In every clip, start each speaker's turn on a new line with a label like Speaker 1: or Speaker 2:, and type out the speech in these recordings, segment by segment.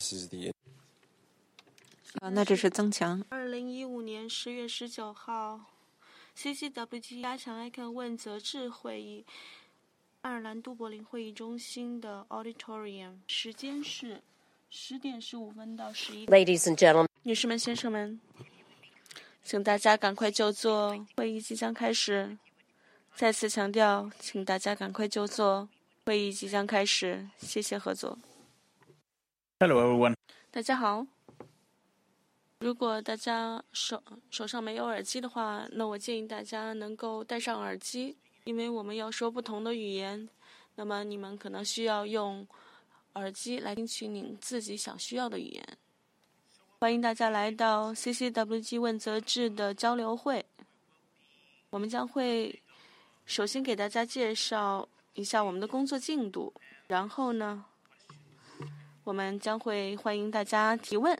Speaker 1: 那这是增强。
Speaker 2: 2015年10月19号 ，CCWG 加强 ICANN 问责制会议，爱尔兰都柏林会议中心的 Auditorium， 时间是10点15分到11点。
Speaker 3: Ladies and gentlemen，
Speaker 2: 女士们、先生们，请大家赶快就座，会议即将开始。再次强调，请大家赶快就座，会议即将开始，谢谢合作。
Speaker 4: Hello everyone。
Speaker 2: 大家好。如果大家手上没有耳机的话，那我建议大家能够戴上耳机，因为我们要说不同的语言，那么你们可能需要用耳机来听取你自己想需要的语言。欢迎大家来到 CCWG 问责制的交流会。我们将会首先给大家介绍一下我们的工作进度，然后呢，我们将会欢迎大家提问，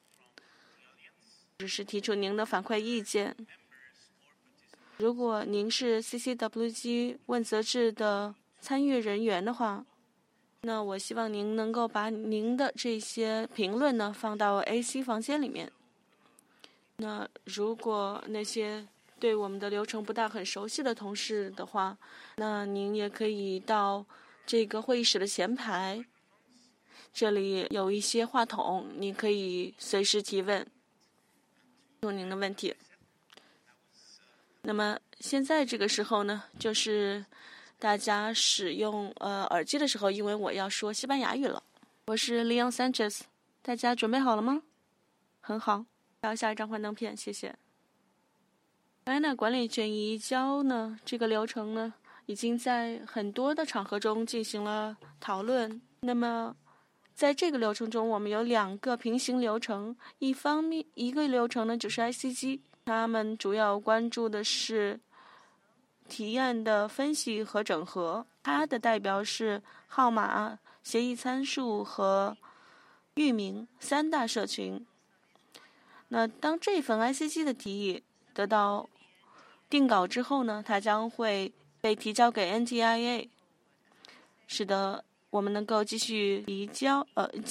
Speaker 2: 只是提出您的反馈意见。如果您是 CCWG 问责制的参与人员的话，那我希望您能够把您的这些评论呢放到 AC 房间里面。那如果那些对我们的流程不大很熟悉的同事的话，那您也可以到这个会议室的前排，这里有一些话筒，你可以随时提问，问您的问题。那么现在这个时候呢，就是大家使用耳机的时候，因为我要说西班牙语了。我是 Leon Sanchez， 大家准备好了吗？很好，到下一张幻灯片，谢谢。那管理权移交呢，这个流程呢，已经在很多的场合中进行了讨论。那么在这个流程中，我们有2个平行流程，一个流程呢就是 ICG， 他们主要关注的是提案的分析和整合，它的代表是号码、协议参数和域名3大社群。那当这份 ICG 的提议得到定稿之后呢，它将会被提交给 NTIA， 使得我们能够继续移交。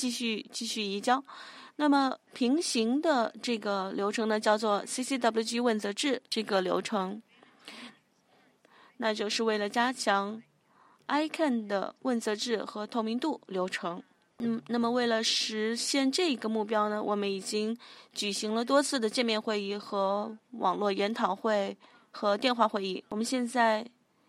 Speaker 2: 那么平行的这个流程呢，叫做 CCWG 问责制这个流程，那就是为了加强 ICANN 的问责制和透明度流程。那么为了实现这个目标呢，我们已经举行了多次的见面会议和网络研讨会和电话会议。我们现在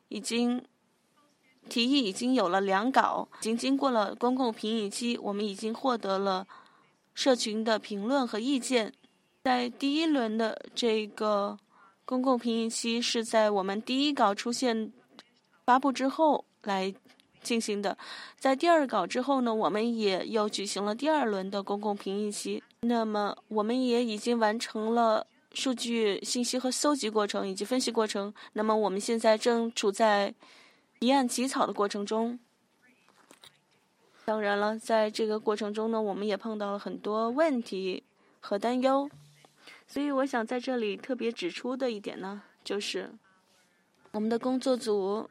Speaker 2: 提议已经有了2稿，已经经过了公共评议期，我们已经获得了社群的评论和意见。在第1轮的这个公共评议期是在我们第1稿出现发布之后来进行的。在第2稿之后呢，我们也又举行了第2轮的公共评议期。那么我们也已经完成了数据信息和搜集过程以及分析过程。那么我们现在正处在提案起草的过程中。当然了，在这个过程中呢，我们也碰到了很多问题和担忧。所以我想在这里特别指出的一点呢，就是我们的工作组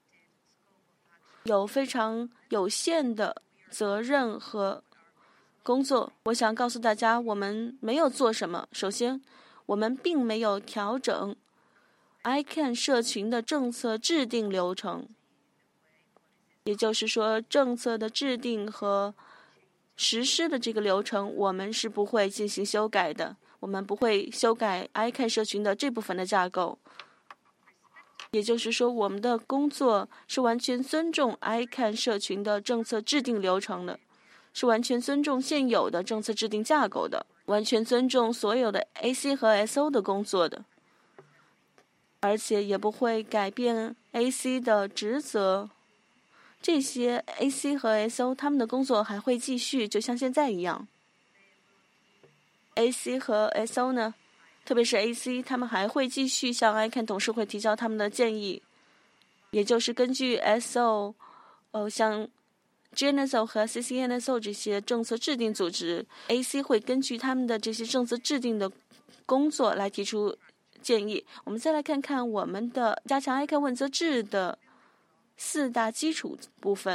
Speaker 2: 有非常有限的责任和工作。我想告诉大家，我们没有做什么。首先，我们并没有调整 ICANN 社群的政策制定流程，也就是说，政策的制定和实施的这个流程，我们是不会进行修改的。我们不会修改 ICANN 社群的这部分的架构。也就是说，我们的工作是完全尊重 ICANN 社群的政策制定流程的，是完全尊重现有的政策制定架构的，完全尊重所有的 AC 和 SO 的工作的，而且也不会改变 AC 的职责。这些 AC 和 SO 他们的工作还会继续，就像现在一样。AC 和 SO 呢，特别是 AC， 他们还会继续向 ICANN 董事会提交他们的建议，也就是根据 SO， 像 GNSO 和 CCNSO 这些政策制定组织 ，AC 会根据他们的这些政策制定的工作来提出建议。我们再来看看我们的加强 ICANN 问责制的4大基础部分。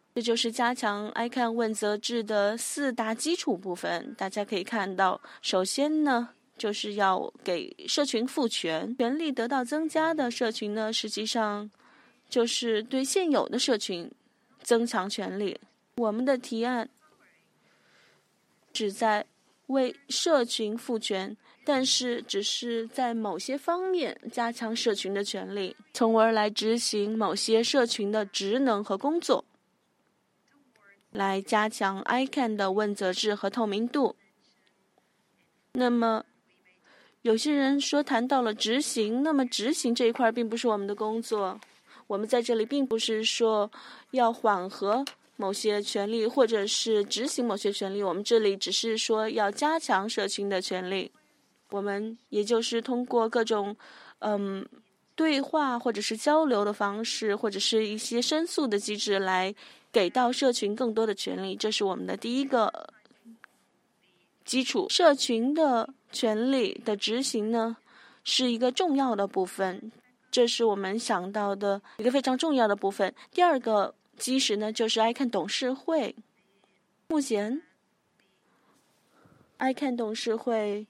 Speaker 2: 这就是加强 ICANN 问责制的4大基础部分。大家可以看到，首先呢，就是要给社群赋权，权力得到增加的社群呢，实际上就是对现有的社群增强权力。我们的提案旨在为社群赋权，但是只是在某些方面加强社群的权利，从而来执行某些社群的职能和工作，来加强 ICANN 的问责制和透明度。那么有些人说谈到了执行，那么执行这一块并不是我们的工作。我们在这里并不是说要缓和某些权利，或者是执行某些权利，我们这里只是说要加强社群的权利。我们也就是通过各种对话或者是交流的方式，或者是一些申诉的机制，来给到社群更多的权利。这是我们的第一个基础。社群的权利的执行呢，是一个重要的部分，这是我们想到的一个非常重要的部分。第二个基石呢，就是 ICANN 董事会。目前 ICANN 董事会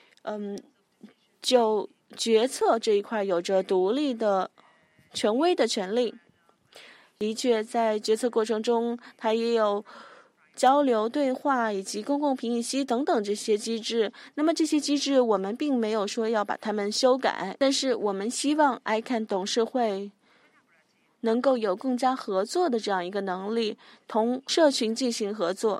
Speaker 2: 就决策这一块有着独立的权威的权利。的确，在决策过程中，它也有交流对话以及公共评析等等这些机制。那么这些机制我们并没有说要把它们修改，但是我们希望 ICANN 董事会能够有更加合作的这样一个能力，同社群进行合作。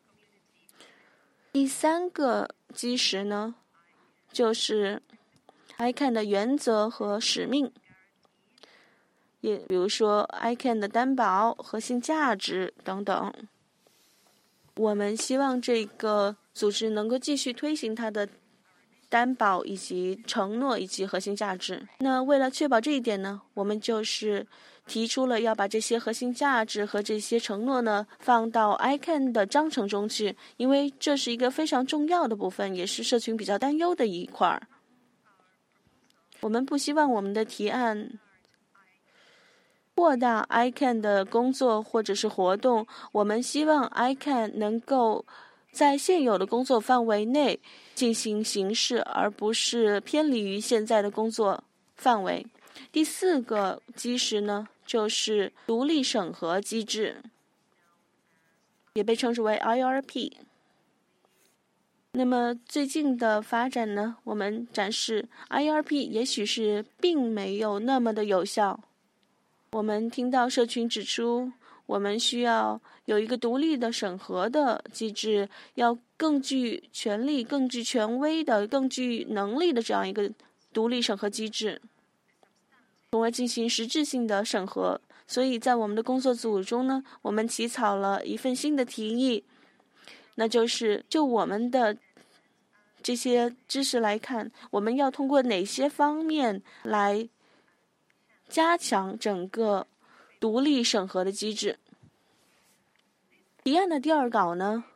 Speaker 2: 第三个基石呢，就是 ICANN 的原则和使命，也比如说 ICANN 的担保、核心价值等等。我们希望这个组织能够继续推行它的担保以及承诺以及核心价值。那为了确保这一点呢，我们就是提出了要把这些核心价值和这些承诺呢放到 ICANN 的章程中去，因为这是一个非常重要的部分，也是社群比较担忧的一块。我们不希望我们的提案扩大 ICANN 的工作或者是活动，我们希望 ICANN 能够在现有的工作范围内进行行事，而不是偏离于现在的工作范围。第四个基石呢，就是独立审核机制，也被称之为 IRP。那么最近的发展呢，我们展示 IRP 也许是并没有那么的有效。我们听到社群指出，我们需要有一个独立的审核的机制，要更具权力、更具权威的、更具能力的这样一个独立审核机制，从而进行实质性的审核。所以在我们的工作组中呢，我们起草了一份新的提议，那就是就我们的这些知识来看，我们要通过哪些方面来加强整个独立审核的机制。提案的第二稿呢，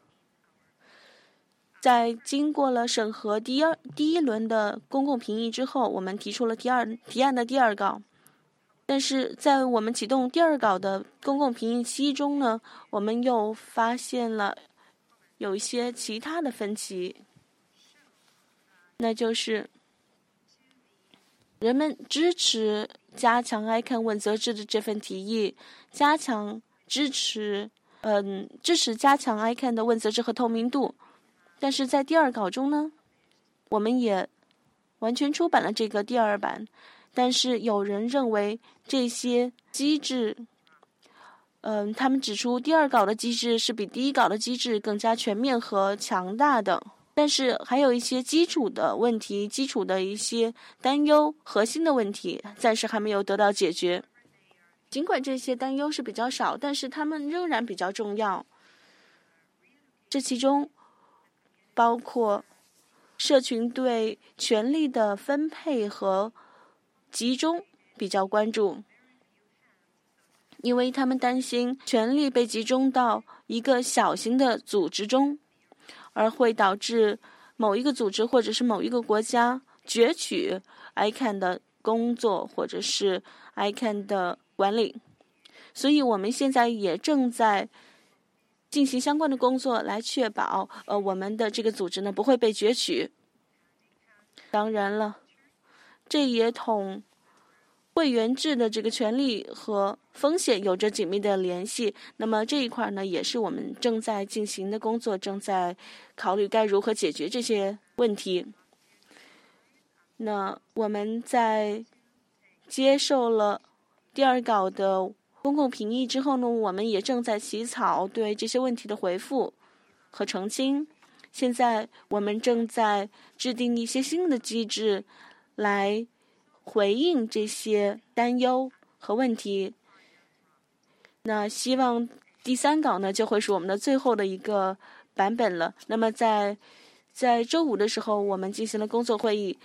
Speaker 2: 在经过了审核第一轮的公共评议之后，我们提出了提案的第二稿。但是在我们启动第二稿的公共评议期中呢，我们又发现了有一些其他的分歧，那就是人们支持加强 ICANN 问责制的这份提议，支持加强 ICANN 的问责制和透明度。但是在第二稿中呢，我们也完全出版了这个第二版，但是有人认为这些机制，他们指出第二稿的机制是比第一稿的机制更加全面和强大的。但是还有一些基础的问题、基础的一些担忧、核心的问题，暂时还没有得到解决。尽管这些担忧是比较少，但是它们仍然比较重要。这其中包括社群对权力的分配和集中比较关注，因为他们担心权力被集中到一个小型的组织中，而会导致某一个组织或者是某一个国家攫取 ICANN 的工作或者是 ICANN 的管理。 所以我们现在也正在进行相关的工作，来确保我们的这个组织呢不会被攫取。当然了，这也同会员制的这个权利和风险有着紧密的联系。那么这一块呢，也是我们正在进行的工作，正在考虑该如何解决这些问题。那我们在接受了第二稿的公共评议之后呢，我们也正在起草对这些问题的回复和澄清。现在我们正在制定一些新的机制来回应这些担忧和问题。那希望第三稿呢就会是我们的最后的一个版本了。那么在周五的时候，我们进行了工作会议。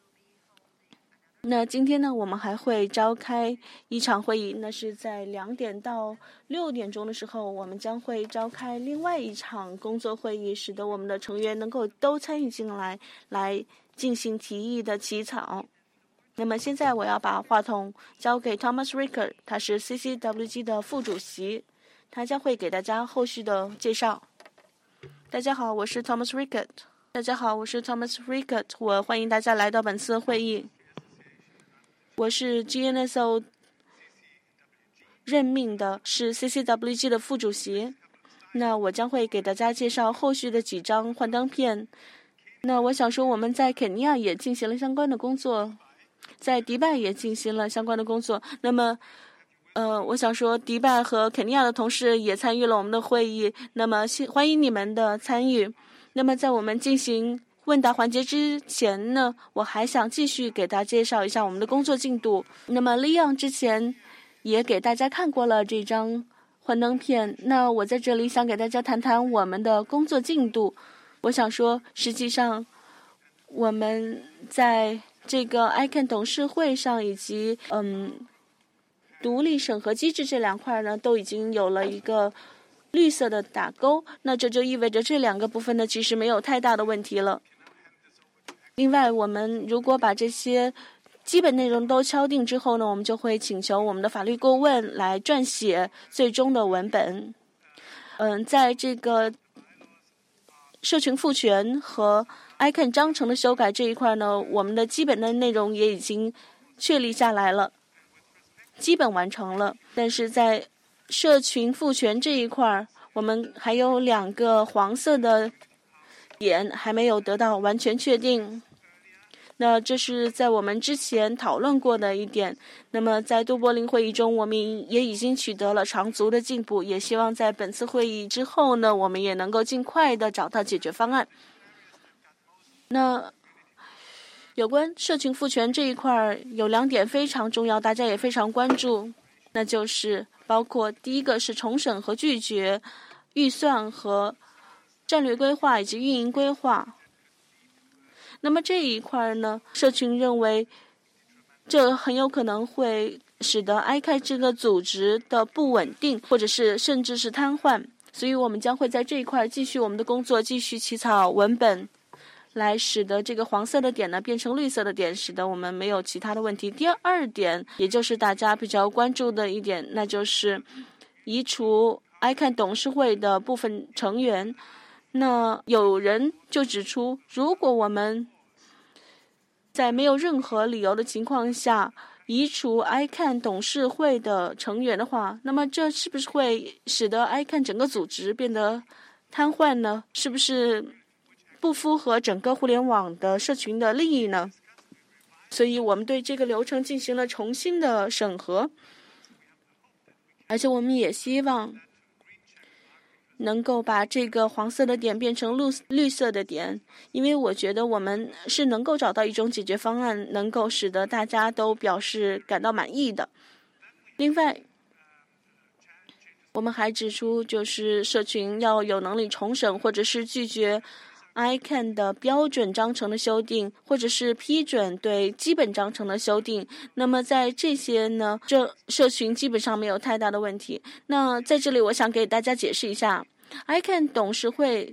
Speaker 2: 那今天呢，我们还会召开一场会议，那是在2点到6点钟的时候，我们将会召开另外一场工作会议，使得我们的成员能够都参与进来，来进行提议的起草。那么现在我要把话筒交给 Thomas Rickert， 他是 CCWG 的副主席，他将会给大家后续的介绍。大家好，我是 Thomas Rickert。大家好，我是 Thomas Rickert， 我欢迎大家来到本次会议。我是 GNSO 任命的，是 CCWG 的副主席。那我将会给大家介绍后续的几张幻灯片。那我想说，我们在肯尼亚也进行了相关的工作，在迪拜也进行了相关的工作。那么，我想说，迪拜和肯尼亚的同事也参与了我们的会议。那么，欢迎你们的参与。那么，在我们进行问答环节之前呢，我还想继续给大家介绍一下我们的工作进度。那么利昂之前也给大家看过了这张幻灯片，那我在这里想给大家谈谈我们的工作进度。我想说，实际上我们在这个 ICANN 董事会上以及独立审核机制这2块呢，都已经有了一个绿色的打勾，那这就意味着这2个部分呢其实没有太大的问题了。另外，我们如果把这些基本内容都敲定之后呢，我们就会请求我们的法律顾问来撰写最终的文本。在这个社群赋权和 ICANN 章程的修改这一块呢，我们的基本的内容也已经确立下来了，基本完成了。但是在社群赋权这一块，我们还有2个黄色的点还没有得到完全确定。那这是在我们之前讨论过的一点。那么在都柏林会议中，我们也已经取得了长足的进步，也希望在本次会议之后呢，我们也能够尽快的找到解决方案。那有关社群赋权这一块有2点非常重要，大家也非常关注，那就是包括第一个是重审和拒绝预算和战略规划以及运营规划。那么这一块呢，社群认为这很有可能会使得 ICANN 这个组织的不稳定，或者是甚至是瘫痪。所以我们将会在这一块继续我们的工作，继续起草文本，来使得这个黄色的点呢变成绿色的点，使得我们没有其他的问题。第二点，也就是大家比较关注的一点，那就是移除 ICANN 董事会的部分成员。那有人就指出，如果我们在没有任何理由的情况下移除 ICANN 董事会的成员的话，那么这是不是会使得 ICANN 整个组织变得瘫痪呢？是不是不符合整个互联网的社群的利益呢？所以我们对这个流程进行了重新的审核，而且我们也希望能够把这个黄色的点变成绿色的点，因为我觉得我们是能够找到一种解决方案，能够使得大家都表示感到满意的。另外，我们还指出，就是社群要有能力重审或者是拒绝 ICANN 的标准章程的修订，或者是批准对基本章程的修订。那么在这些呢，这社群基本上没有太大的问题。那在这里我想给大家解释一下， ICANN 董事会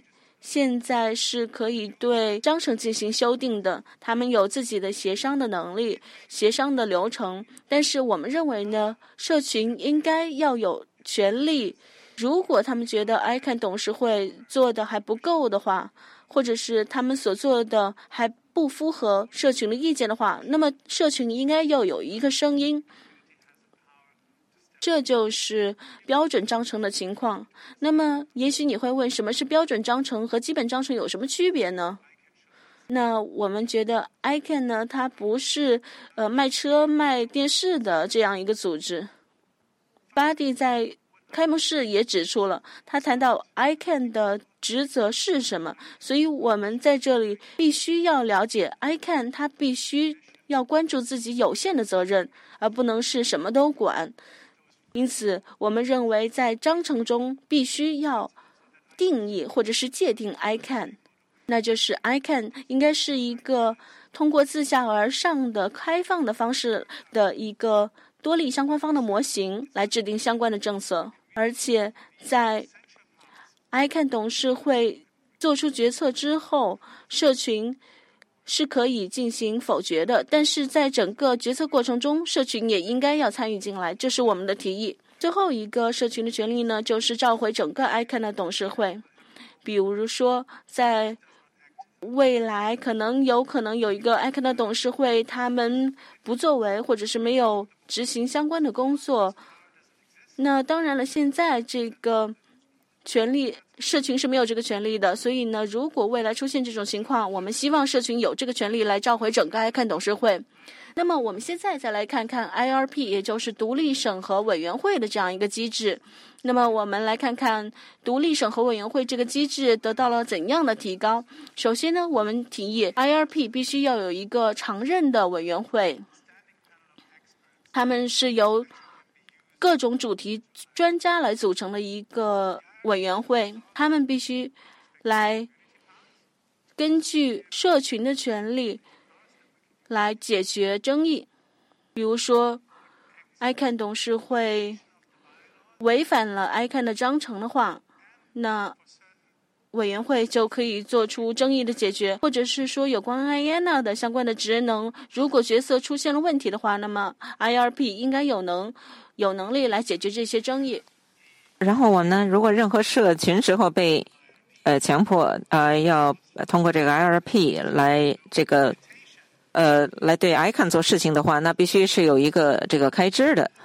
Speaker 2: 现在是可以对章程进行修订的，他们有自己的协商的能力、协商的流程。但是我们认为呢，社群应该要有权利，如果他们觉得 ICANN 董事会做的还不够的话，或者是他们所做的还不符合社群的意见的话，那么社群应该要有一个声音。这就是标准章程的情况。那么也许你会问，什么是标准章程和基本章程有什么区别呢？那我们觉得 ICANN 呢，它不是卖车卖电视的这样一个组织。巴蒂在开幕式也指出了，他谈到 ICANN 的职责是什么，所以我们在这里必须要了解 ICANN 它必须要关注自己有限的责任，而不能是什么都管。因此我们认为在章程中必须要定义或者是界定 ICANN， 那就是 ICANN 应该是一个通过自下而上的开放的方式的一个多利相关方的模型来制定相关的政策。而且在 ICANN 董事会做出决策之后，社群是可以进行否决的，但是在整个决策过程中，社群也应该要参与进来，这是我们的提议。最后一个社群的权利呢，就是召回整个 ICANN 的董事会。比如说在未来有可能有一个 ICANN 的董事会，他们不作为或者是没有执行相关的工作。那当然了，现在这个权利社群是没有这个权利的，所以呢，如果未来出现这种情况，我们希望社群有这个权利来召回整个 ICANN 董事会。那么我们现在再来看看 IRP， 也就是独立审核委员会的这样一个机制。那么我们来看看独立审核委员会这个机制得到了怎样的提高。首先呢，我们提议 IRP 必须要有一个常任的委员会，他们是由各种主题专家来组成的一个委员会，他们必须来根据社群的权利来解决争议。比如说 ICANN 董事会违反了 ICANN 的章程的话，那委员会就可以做出争议的解决，或者是说有关 IANA 的相关的职能，如果角色出现了问题的话，那么 IRP 应该有能力来解决这些争议。
Speaker 1: 然后我们呢，如果任何社群时候被强迫要通过这个 IRP 来来对 ICANN 做事情的话，那必须是有一个这个开支的。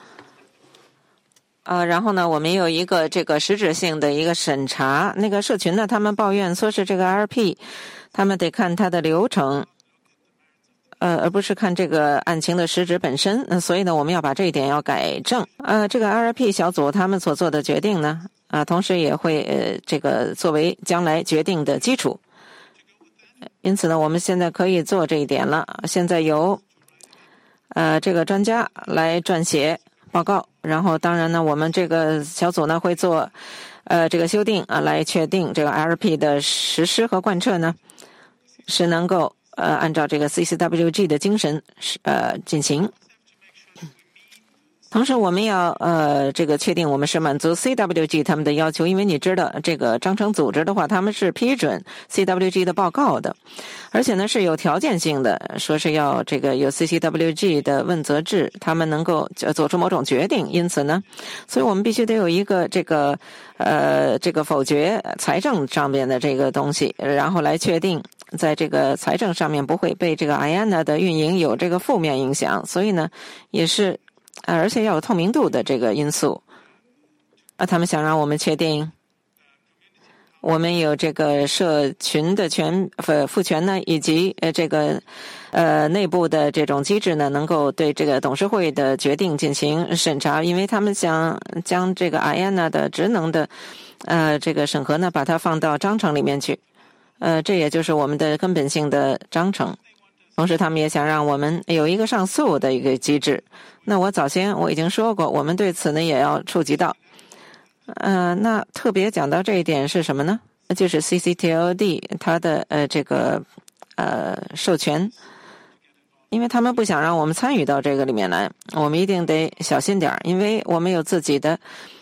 Speaker 1: 然后呢，我们有一个这个实质性的一个审查。那个社群呢，他们抱怨说是这个 IRP， 他们得看它的流程，而不是看这个案情的实质本身。所以呢，我们要把这一点要改正。这个 IRP 小组他们所做的决定呢，同时也会这个作为将来决定的基础。因此呢，我们现在可以做这一点了。现在由这个专家来撰写报告，然后当然呢，我们这个小组呢会做这个修订来确定这个 IRP 的实施和贯彻呢是能够按照这个 CCWG 的精神进行。同时我们要这个确定我们是满足 CWG 他们的要求，因为你知道这个章程组织的话，他们是批准 CWG 的报告的，而且呢是有条件性的，说是要这个有 CCWG 的问责制，他们能够做出某种决定。因此呢，所以我们必须得有一个这个否决财政上面的这个东西，然后来确定在这个财政上面不会被这个 IANA 的运营有这个负面影响。所以呢，也是而且要有透明度的这个因素。他们想让我们确定我们有这个社群的赋权呢，以及这个内部的这种机制呢，能够对这个董事会的决定进行审查，因为他们想将这个 IANA 的职能的这个审核呢，把它放到章程里面去。这也就是我们的根本性的章程。同时他们也想让我们有一个上诉的一个机制。那我早先我已经说过，我们对此呢也要触及到。那特别讲到这一点是什么呢？就是 CCTLD 它的这个授权，因为他们不想让我们参与到这个里面来，我们一定得小心点，因为我们有自己的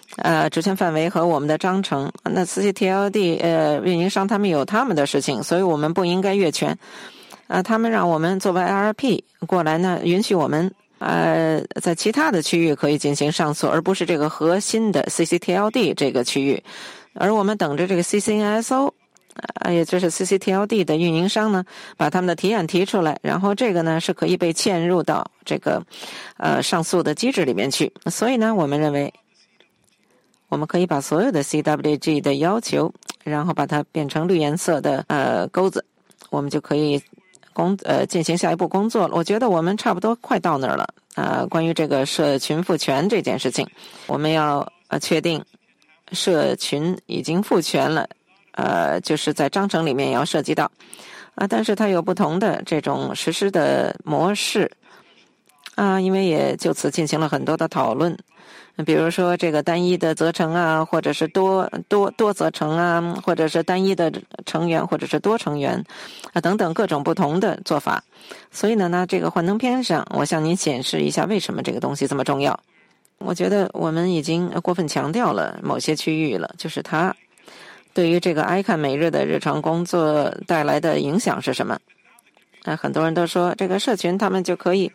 Speaker 1: 职权范围和我们的章程。那CCTLD 运营商他们有他们的事情，所以我们不应该越权。他们让我们作为 IRP 过来呢，允许我们在其他的区域可以进行上诉，而不是这个核心的 CCTLD 这个区域。而我们等着这个 CCNSO， 也就是 CCTLD 的运营商呢，把他们的提案提出来，然后这个呢是可以被嵌入到这个上诉的机制里面去。所以呢，我们认为我们可以把所有的 CWG 的要求，然后把它变成绿颜色的钩子，我们就可以进行下一步工作了。我觉得我们差不多快到那儿了。关于这个社群赋权这件事情，我们要确定社群已经赋权了，就是在章程里面也要涉及到但是它有不同的这种实施的模式因为也就此进行了很多的讨论。比如说这个单一的责成或者是多责成或者是单一的成员，或者是多成员等等各种不同的做法。所以呢，这个幻灯片上我向您显示一下为什么这个东西这么重要。我觉得我们已经过分强调了某些区域了，就是它对于这个 ICANN 每日的日常工作带来的影响是什么。很多人都说这个社群他们就可以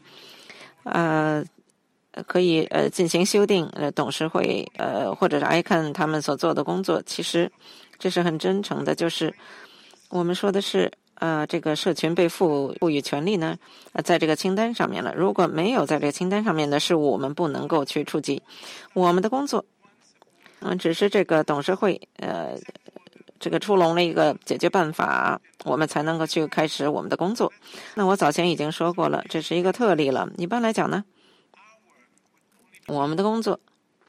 Speaker 1: 进行修订董事会或者是 ICANN 他们所做的工作。其实这是很真诚的，就是我们说的是这个社群被赋予权利呢在这个清单上面了。如果没有在这个清单上面的事物，我们不能够去触及。我们的工作只是这个董事会这个出笼了一个解决办法，我们才能够去开始我们的工作。那我早前已经说过了，这是一个特例了。一般来讲呢，我们的工作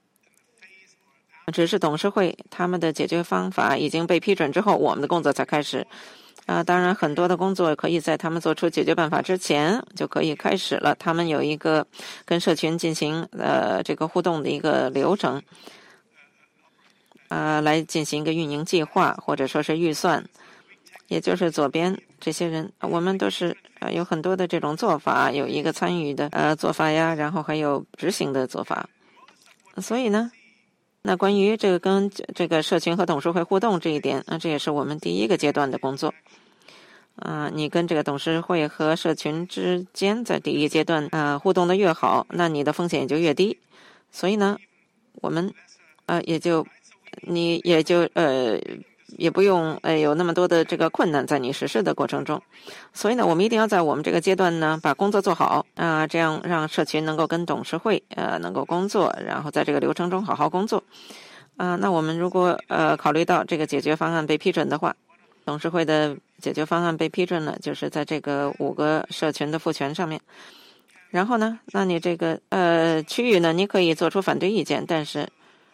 Speaker 1: 只是董事会他们的解决方法已经被批准之后，我们的工作才开始。当然很多的工作可以在他们做出解决办法之前就可以开始了。他们有一个跟社群进行这个互动的一个流程来进行一个运营计划或者说是预算。也就是左边这些人，我们都是有很多的这种做法，有一个参与的做法呀，然后还有执行的做法。所以呢，那关于这个跟这个社群和董事会互动这一点这也是我们第一个阶段的工作。你跟这个董事会和社群之间在第一阶段互动的越好，那你的风险也就越低。所以呢，我们也不用有那么多的这个困难在你实施的过程中。所以呢，我们一定要在我们这个阶段呢把工作做好这样让社群能够跟董事会能够工作，然后在这个流程中好好工作。那我们如果考虑到这个解决方案被批准的话，董事会的解决方案被批准了，就是在这个5个社群的赋权上面。然后呢，那你这个区域呢，你可以做出反对意见，但是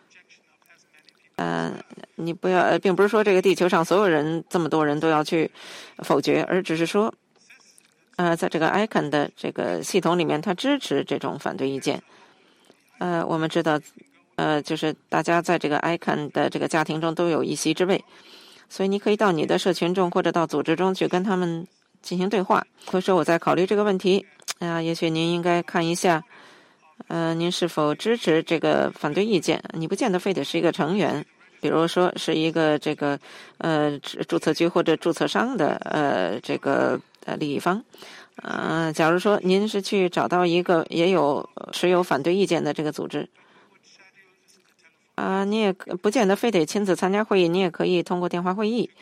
Speaker 1: 你不要并不是说这个地球上所有人这么多人都要去否决，而只是说在这个 ICANN 的这个系统里面，它支持这种反对意见。我们知道就是大家在这个 ICANN 的这个家庭中都有一席之位，所以你可以到你的社群中或者到组织中去跟他们进行对话。或者说我在考虑这个问题也许您应该看一下您是否支持这个反对意见。你不见得非得是一个成员，比如说是一个这个注册局或者注册商的这个利益方。假如说您是去找到一个也有持有反对意见的这个组织你也不见得非得亲自参加会议，你也可以通过电话会议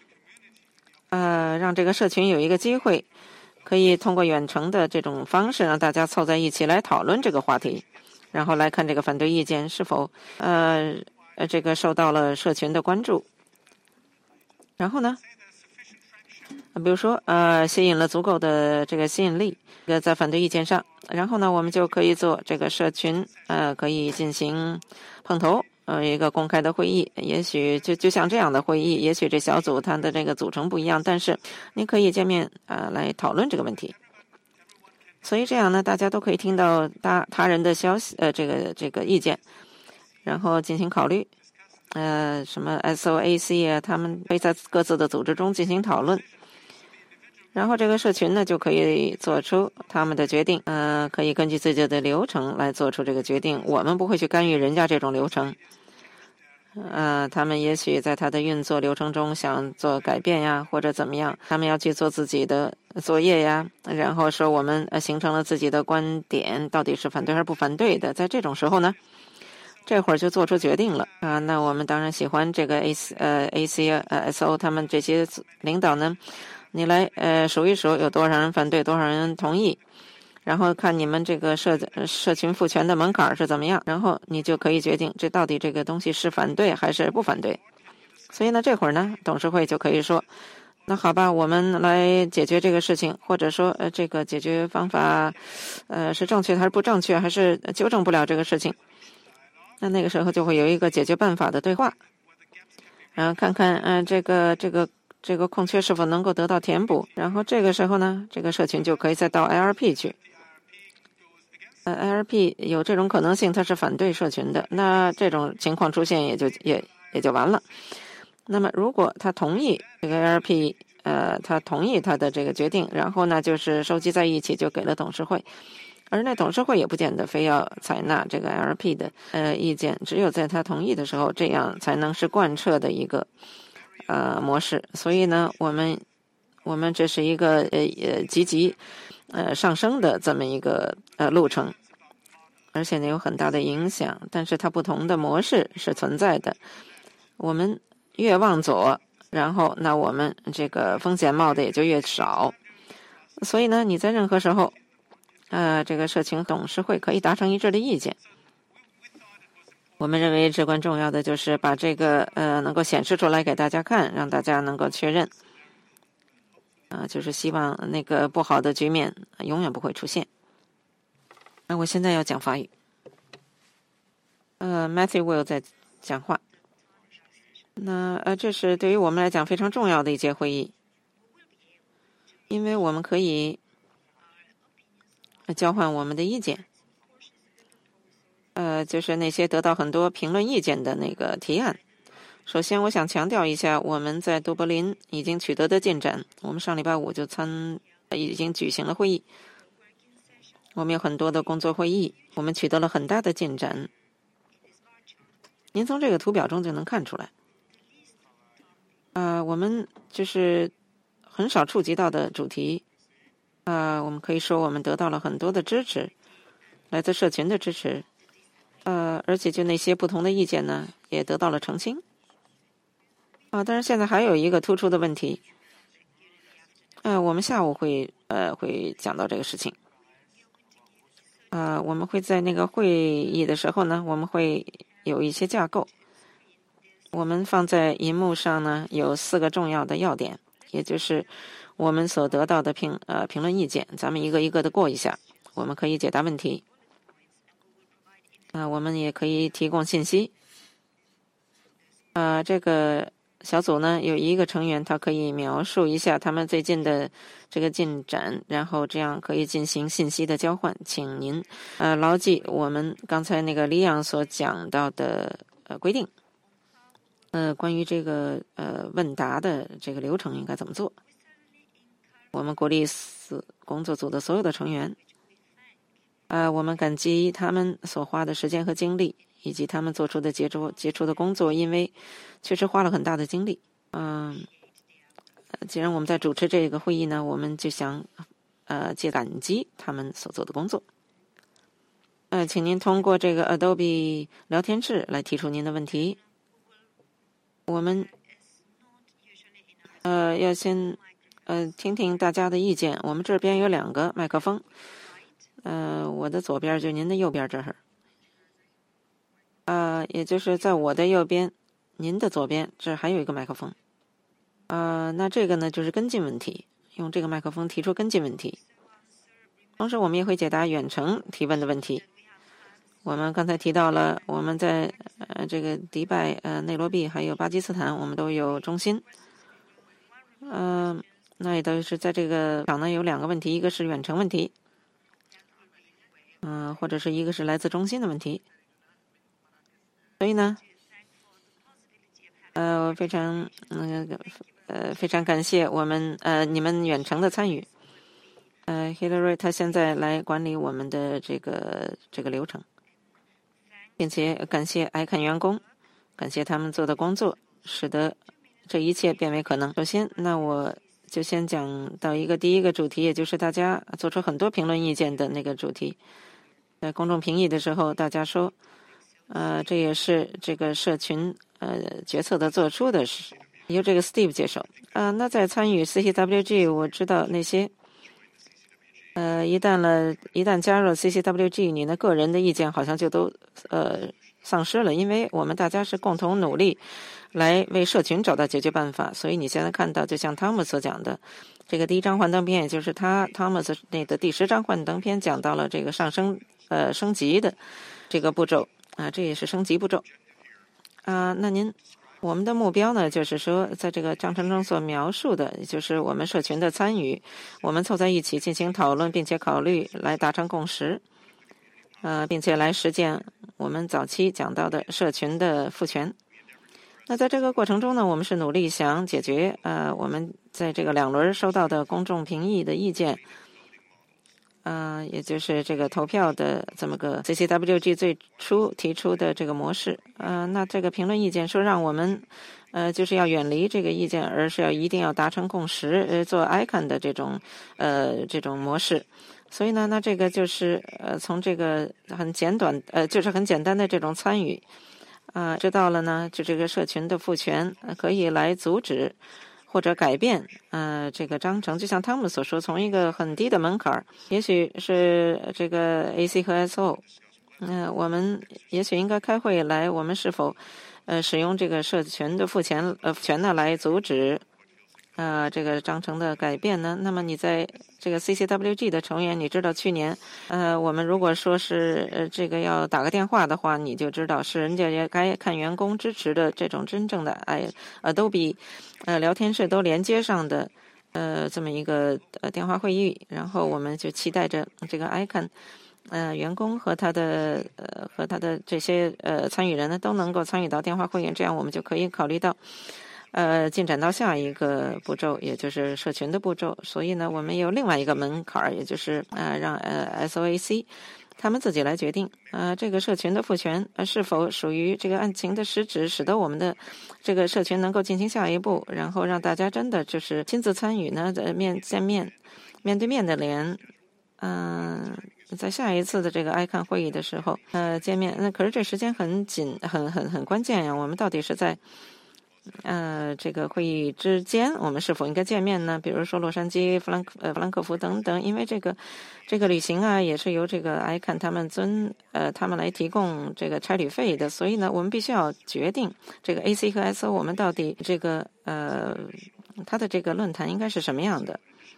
Speaker 1: 让这个社群有一个机会可以通过远程的这种方式让大家凑在一起来讨论这个话题，然后来看这个反对意见是否这个受到了社群的关注。然后呢，比如说吸引了足够的这个吸引力在反对意见上，然后呢我们就可以做这个社群可以进行碰头一个公开的会议。也许就像这样的会议，也许这小组它的这个组成不一样，但是你可以见面来讨论这个问题。所以这样呢，大家都可以听到他人的消息这个意见，然后进行考虑什么 SOAC 他们会在各自的组织中进行讨论。然后这个社群呢就可以做出他们的决定可以根据自己的流程来做出这个决定。我们不会去干预人家这种流程。 他们也许在他的运作流程中想做改变呀，或者怎么样，他们要去做自己的作业呀，然后说我们形成了自己的观点，到底是反对还是不反对的。在这种时候呢，这会儿就做出决定了啊。那我们当然喜欢这个 ACSO 他们这些领导呢，你来数一数有多少人反对，多少人同意。然后看你们这个社群赋权的门槛是怎么样，然后你就可以决定这到底这个东西是反对还是不反对。所以呢，这会儿呢，董事会就可以说，那好吧，我们来解决这个事情，或者说这个解决方法是正确还是不正确，还是纠正不了这个事情。那个时候就会有一个解决办法的对话，然后看看这个空缺是否能够得到填补。然后这个时候呢，这个社群就可以再到 IRP 去。IRP 有这种可能性，它是反对社群的，那这种情况出现也就完了。那么如果他同意这个 IRP，他同意他的这个决定，然后呢就是收集在一起就给了董事会，而那董事会也不见得非要采纳这个 IRP 的意见，只有在他同意的时候，这样才能是贯彻的一个模式。所以呢，我们这是一个积极上升的这么一个路程，而且呢有很大的影响，但是它不同的模式是存在的。我们越往左，然后那我们这个风险冒的也就越少。所以呢，你在任何时候这个社群董事会可以达成一致的意见。我们认为至关重要的就是把这个能够显示出来给大家看，让大家能够确认。就是希望那个不好的局面永远不会出现。那我现在要讲法语。Matthew Will 在讲话。那这是对于我们来讲非常重要的一节会议，因为我们可以交换我们的意见。就是那些得到很多评论意见的那个提案。首先，我想强调一下我们在都柏林已经取得的进展。我们上礼拜五就已经举行了会议，我们有很多的工作会议，我们取得了很大的进展。您从这个图表中就能看出来。我们就是很少触及到的主题。我们可以说我们得到了很多的支持，来自社群的支持。而且就那些不同的意见呢，也得到了澄清。但是现在还有一个突出的问题。我们下午会讲到这个事情。我们会在那个会议的时候呢，我们会有一些架构。我们放在荧幕上呢，有4个重要的要点，也就是我们所得到的评论意见，咱们一个一个的过一下。我们可以解答问题。我们也可以提供信息。这个小组呢有一个成员，他可以描述一下他们最近的这个进展，然后这样可以进行信息的交换。请您牢记我们刚才那个李阳所讲到的规定。关于这个问答的这个流程应该怎么做？我们鼓励工作组的所有的成员。我们感激他们所花的时间和精力，以及他们做出的杰出的工作，因为确实花了很大的精力。既然我们在主持这个会议呢，我们就想借感激他们所做的工作。请您通过这个 Adobe 聊天室来提出您的问题。我们要先听听大家的意见。我们这边有2个麦克风。我的左边就您的右边这儿。也就是在我的右边，您的左边，这还有一个麦克风。那这个呢就是跟进问题，用这个麦克风提出跟进问题。同时我们也会解答远程提问的问题。我们刚才提到了我们在这个迪拜、内罗毕还有巴基斯坦，我们都有中心。那也都是在这个场呢有2个问题，一个是远程问题。或者是一个是来自中心的问题。所以呢，我非常感谢我们你们远程的参与。Hillary 他现在来管理我们的这个流程，并且感谢ICANN员工， 感谢他们做的工作，使得这一切变为可能。首先，那我就先讲到第一个主题，也就是大家做出很多评论意见的那个主题。在公众评议的时候，大家说，这也是这个社群决策的做出的是由这个 Steve 接手。那在参与 CCWG， 我知道那些一旦加入 CCWG， 你的个人的意见好像就都丧失了，因为我们大家是共同努力来为社群找到解决办法。所以你现在看到，就像汤姆所讲的，这个第一张幻灯片，也就是汤姆那个第10张幻灯片讲到了这个升级的这个步骤这也是升级步骤那我们的目标呢，就是说在这个章程中所描述的，也就是我们社群的参与，我们凑在一起进行讨论，并且考虑来达成共识并且来实践我们早期讲到的社群的赋权。那在这个过程中呢，我们是努力想解决我们在这个2轮收到的公众评议的意见也就是这个投票的这么个 CCWG 最初提出的这个模式那这个评论意见说让我们就是要远离这个意见，而是一定要达成共识做 ICANN 的这种模式。所以呢，那这个就是从这个很简单的这种参与知道了呢，就这个社群的赋权可以来阻止或者改变这个章程。就像汤姆所说，从一个很低的门槛，也许是这个 AC 和 SO 我们也许应该开会来，我们是否使用这个社群的赋权呢来阻止这个章程的改变呢？那么你在这个 CCWG 的成员，你知道去年我们如果说是这个要打个电话的话，你就知道是人家也该看员工支持的这种真正的Adobe聊天室都连接上的这么一个电话会议，然后我们就期待着这个 ICANN员工和他的这些参与人呢都能够参与到电话会议，这样我们就可以考虑到进展到下一个步骤，也就是社群的步骤。所以呢，我们有另外一个门槛，也就是让SOAC 他们自己来决定这个社群的赋权是否属于这个案情的实质，使得我们的这个社群能够进行下一步，然后让大家真的就是亲自参与呢，面对面的连在下一次的这个 ICANN 会议的时候见面。那可是这时间很紧，很关键呀。我们到底是在这个会议之间，我们是否应该见面呢？比如说洛杉矶、弗兰克福等等，因为这个旅行也是由这个 ICANN 他们来提供这个差旅费的，所以呢，我们必须要决定这个 AC 和 SO 我们到底这个它的这个论坛应该是什么样的。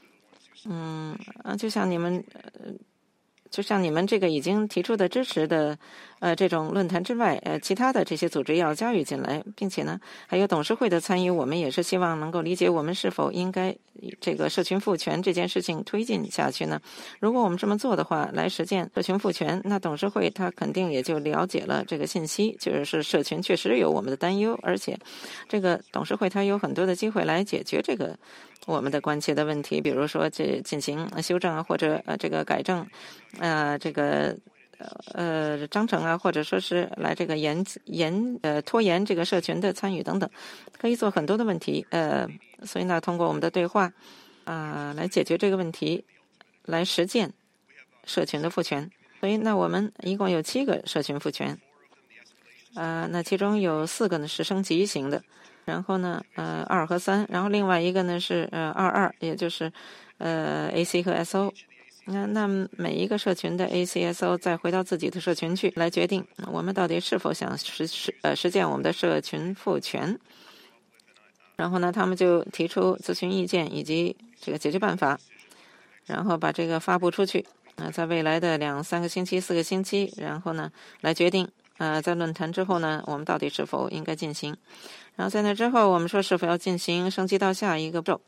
Speaker 1: 就像你们这个已经提出的支持的这种论坛之外其他的这些组织要加入进来，并且呢还有董事会的参与，我们也是希望能够理解我们是否应该这个社群赋权这件事情推进下去呢。如果我们这么做的话来实践社群赋权，那董事会他肯定也就了解了这个信息，就是社群确实有我们的担忧，而且这个董事会他有很多的机会来解决这个我们的关切的问题，比如说进行修正或者这个改正这个章程或者说是来这个拖延这个社群的参与等等，可以做很多的问题所以呢通过我们的对话来解决这个问题，来实践社群的赋权。所以那我们一共有7个社群赋权那其中有4个呢是升级型的，然后呢2和3，然后另外一个呢是22，也就是AC 和 SO。那每一个社群的 ACSO 再回到自己的社群去来决定我们到底是否想实践我们的社群赋权，然后呢他们就提出咨询意见以及这个解决办法，然后把这个发布出去在未来的2-3个星期4个星期，然后呢来决定在论坛之后呢我们到底是否应该进行，然后在那之后我们说是否要进行升级到下一个步骤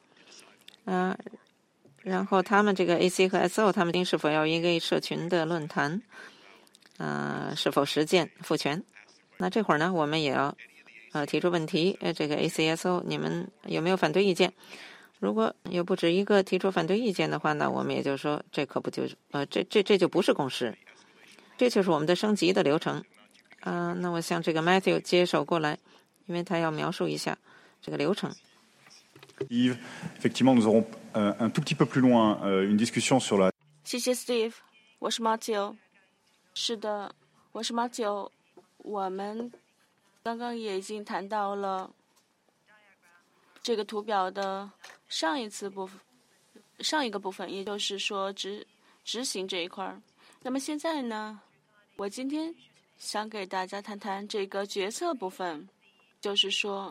Speaker 1: 然后他们这个 AC 和 SO 他们是否要一个社群的论坛是否实践赋权。那这会儿呢我们也要提出问题这个 ACSO 你们有没有反对意见，如果有不止一个提出反对意见的话呢，我们也就说这可不就这就不是共识，这就是我们的升级的流程那我向这个 Matthew 接手过来，因为他要描述一下这个流程。
Speaker 3: Yves, effectivement, nous aurons un tout petit peu plus loin une discussion sur la.
Speaker 2: 谢谢 Steve， 我是 Matthew。是的，我是 Matthew。我们刚刚也已经谈到了这个图表的上一个部分，也就是说执行这一块儿。那么现在呢，我今天想给大家谈谈这个决策部分，就是说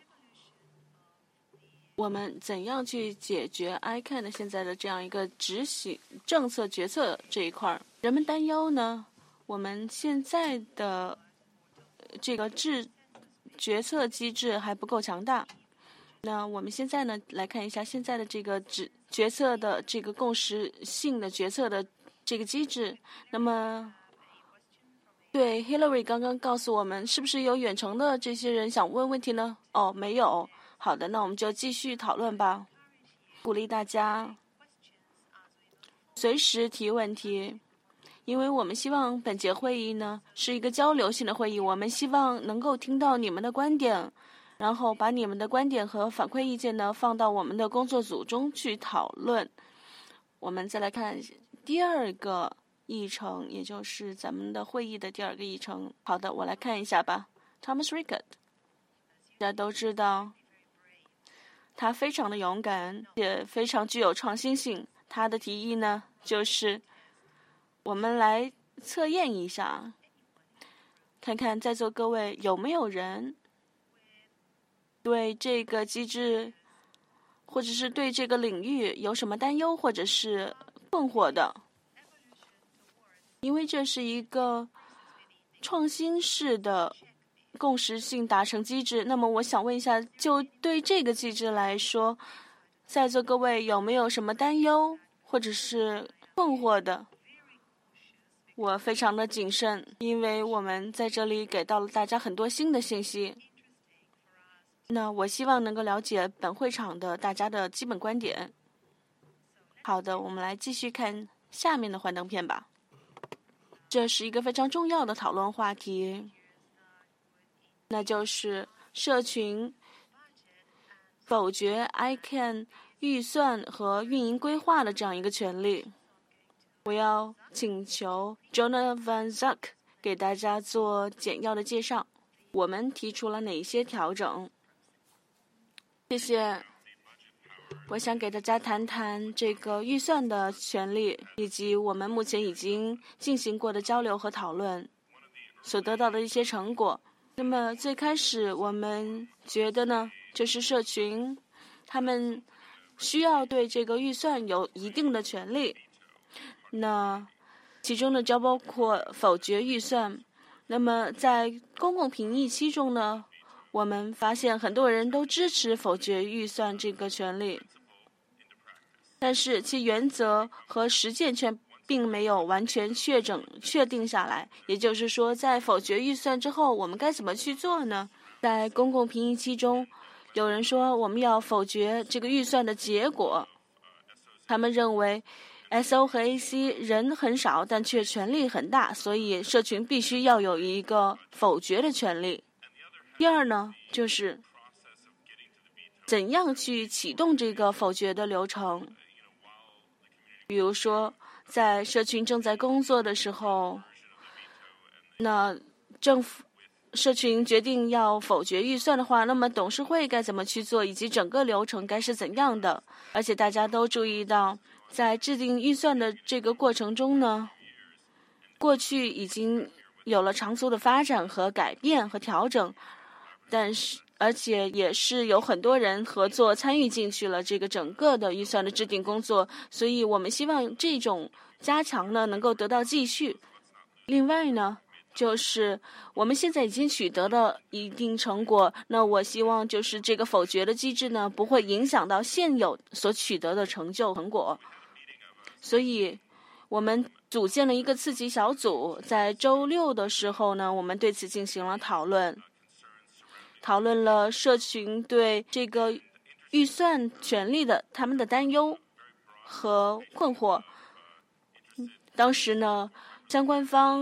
Speaker 2: 我们怎样去解决 ICANN 现在的这样一个执行政策决策这一块儿。人们担忧呢，我们现在的这个决策机制还不够强大。那我们现在呢，来看一下现在的这个决策的这个共识性的决策的这个机制。那么，对 Hillary 刚刚告诉我们，是不是有远程的这些人想问问题呢？哦，没有。好的，那我们就继续讨论吧。鼓励大家随时提问题，因为我们希望本节会议呢是一个交流性的会议，我们希望能够听到你们的观点，然后把你们的观点和反馈意见呢放到我们的工作组中去讨论。我们再来看第二个议程，也就是咱们的会议的第二个议程。好的，我来看一下吧。Thomas Rickett， 大家都知道他非常的勇敢，也非常具有创新性。他的提议呢，就是我们来测验一下，看看在座各位有没有人对这个机制或者是对这个领域有什么担忧或者是困惑的。因为这是一个创新式的共识性达成机制，那么我想问一下，就对这个机制来说，在座各位有没有什么担忧或者是困惑的？我非常的谨慎，因为我们在这里给到了大家很多新的信息。那我希望能够了解本会场的大家的基本观点。好的，我们来继续看下面的幻灯片吧。这是一个非常重要的讨论话题，那就是社群否决 ICANN 预算和运营规划的这样一个权利。我要请求 Jonah Van Zuck 给大家做简要的介绍。我们提出了哪些调整？谢谢。我想给大家谈谈这个预算的权利，以及我们目前已经进行过的交流和讨论所得到的一些成果。那么最开始我们觉得呢，就是社群他们需要对这个预算有一定的权利，那其中呢就包括否决预算。那么在公共评议期中呢，我们发现很多人都支持否决预算这个权利，但是其原则和实践却并没有完全确定下来。也就是说，在否决预算之后，我们该怎么去做呢？在公共评议期中，有人说我们要否决这个预算的结果，他们认为 SO 和 AC 人很少，但却权力很大，所以社群必须要有一个否决的权利。第二呢，就是怎样去启动这个否决的流程。比如说，在社群正在工作的时候，那社群决定要否决预算的话，那么董事会该怎么去做，以及整个流程该是怎样的。而且大家都注意到，在制定预算的这个过程中呢，过去已经有了长足的发展和改变和调整，而且也是有很多人合作参与进去了这个整个的预算的制定工作，所以我们希望这种加强呢能够得到继续。另外呢，就是我们现在已经取得了一定成果，那我希望就是这个否决的机制呢不会影响到现有所取得的成果。所以我们组建了一个刺激小组，在周六的时候呢，我们对此进行了讨论了社群对这个预算权利的他们的担忧和困惑。当时呢，相关方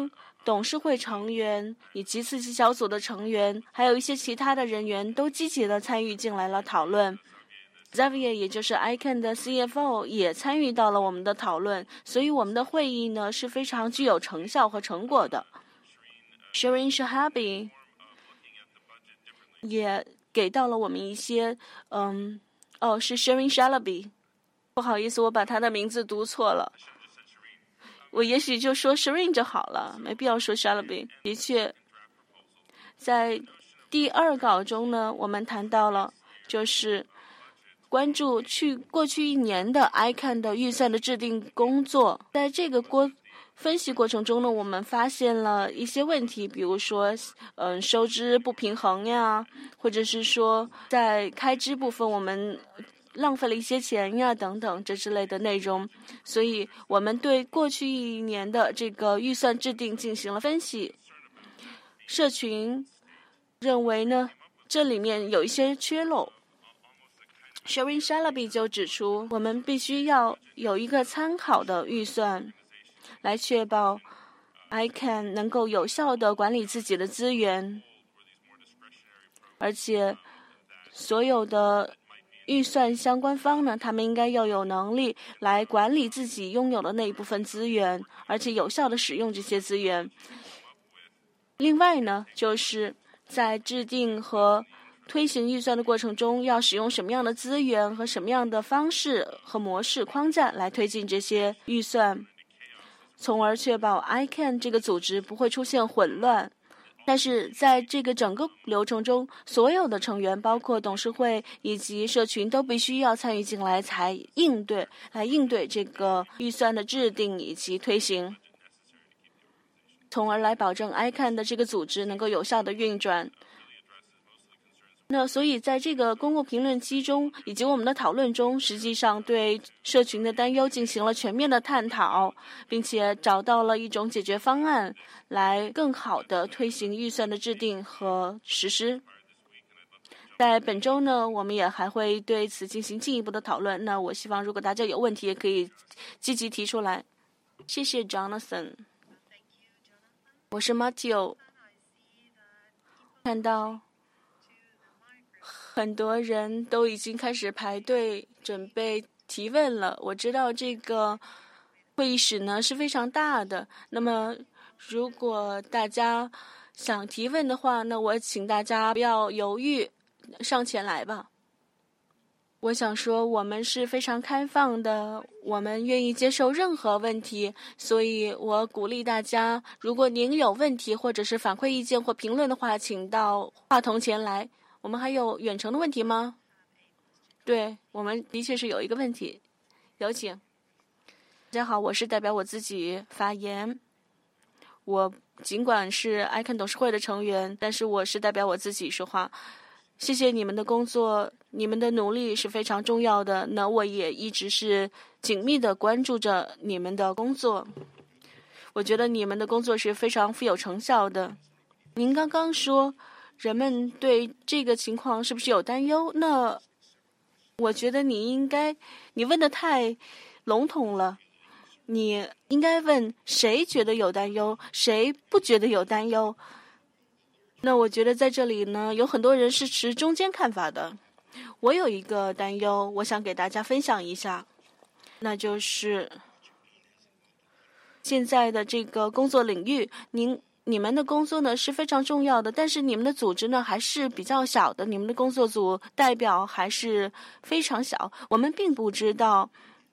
Speaker 2: 董事会成员以及刺激小组的成员，还有一些其他的人员都积极地参与进来了讨论。Xavier 也就是 ICANN 的 CFO 也参与到了我们的讨论，所以我们的会议呢是非常具有成效和成果的。Shireen Shahabi 也给到了我们一些是 Shireen Shalabi， 不好意思，我把他的名字读错了，我也许就说 Shireen 就好了，没必要说 Shalabi。 的确，在第2稿中呢，我们谈到了就是关注过去1年的 ICANN 的预算的制定工作。在这个分析过程中呢，我们发现了一些问题，比如说收支不平衡呀，或者是说在开支部分我们浪费了一些钱呀等等这之类的内容。所以我们对过去1年的这个预算制定进行了分析。社群认为呢，这里面有一些缺漏。Shireen Shalabi 就指出，我们必须要有一个参考的预算，来确保 ICANN 能够有效地管理自己的资源，而且所有的预算相关方呢，他们应该要有能力来管理自己拥有的那一部分资源，而且有效地使用这些资源。另外呢，就是在制定和推行预算的过程中，要使用什么样的资源和什么样的方式和模式框架来推进这些预算，从而确保 ICANN 这个组织不会出现混乱。但是在这个整个流程中，所有的成员，包括董事会以及社群，都必须要参与进来，才应对这个预算的制定以及推行，从而来保证 ICANN 的这个组织能够有效的运转。那所以在这个公共评论期中以及我们的讨论中，实际上对社群的担忧进行了全面的探讨，并且找到了一种解决方案，来更好地推行预算的制定和实施。在本周呢，我们也还会对此进行进一步的讨论。那我希望如果大家有问题，也可以积极提出来。谢谢 Jonathan。 我是 Matthew。 看到很多人都已经开始排队准备提问了。我知道这个会议室呢是非常大的，那么如果大家想提问的话，那我请大家不要犹豫，上前来吧。我想说，我们是非常开放的，我们愿意接受任何问题，所以我鼓励大家，如果您有问题或者是反馈意见或评论的话，请到话筒前来。我们还有远程的问题吗？对，我们的确是有一个问题，有请。大家好，我是代表我自己发言。我尽管是 ICANN 董事会的成员，但是我是代表我自己说话。谢谢你们的工作，你们的努力是非常重要的。那我也一直是紧密地关注着你们的工作。我觉得你们的工作是非常富有成效的。您刚刚说人们对这个情况是不是有担忧？那我觉得你问得太笼统了。你应该问谁觉得有担忧，谁不觉得有担忧。那我觉得在这里呢，有很多人是持中间看法的。我有一个担忧，我想给大家分享一下，那就是现在的这个工作领域，你们的工作呢是非常重要的，但是你们的组织呢还是比较小的，你们的工作组代表还是非常小。我们并不知道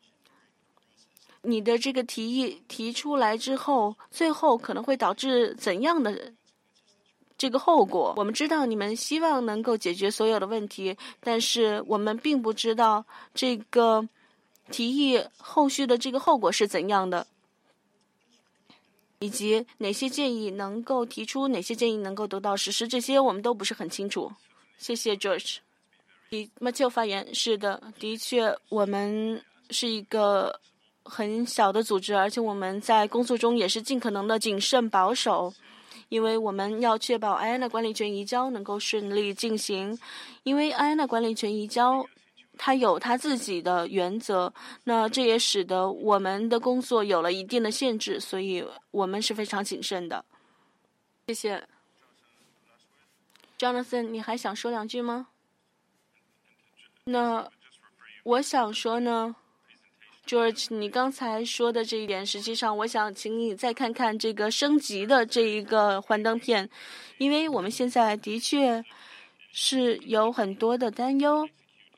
Speaker 2: 你的这个提议提出来之后，最后可能会导致怎样的这个后果。我们知道你们希望能够解决所有的问题，但是我们并不知道这个提议后续的这个后果是怎样的，以及哪些建议能够提出，哪些建议能够得到实施，这些我们都不是很清楚。谢谢 George。 Matthew 发言，是的，的确我们是一个很小的组织，而且我们在工作中也是尽可能的谨慎保守，因为我们要确保 IANA 管理权移交能够顺利进行。因为 IANA 管理权移交它有它自己的原则，那这也使得我们的工作有了一定的限制，所以我们是非常谨慎的。 谢谢。Jonathan， 你还想说两句吗？那我想说呢 ，George， 你刚才说的这一点，实际上我想请你再看看这个升级的这一个幻灯片，因为我们现在的确是有很多的担忧，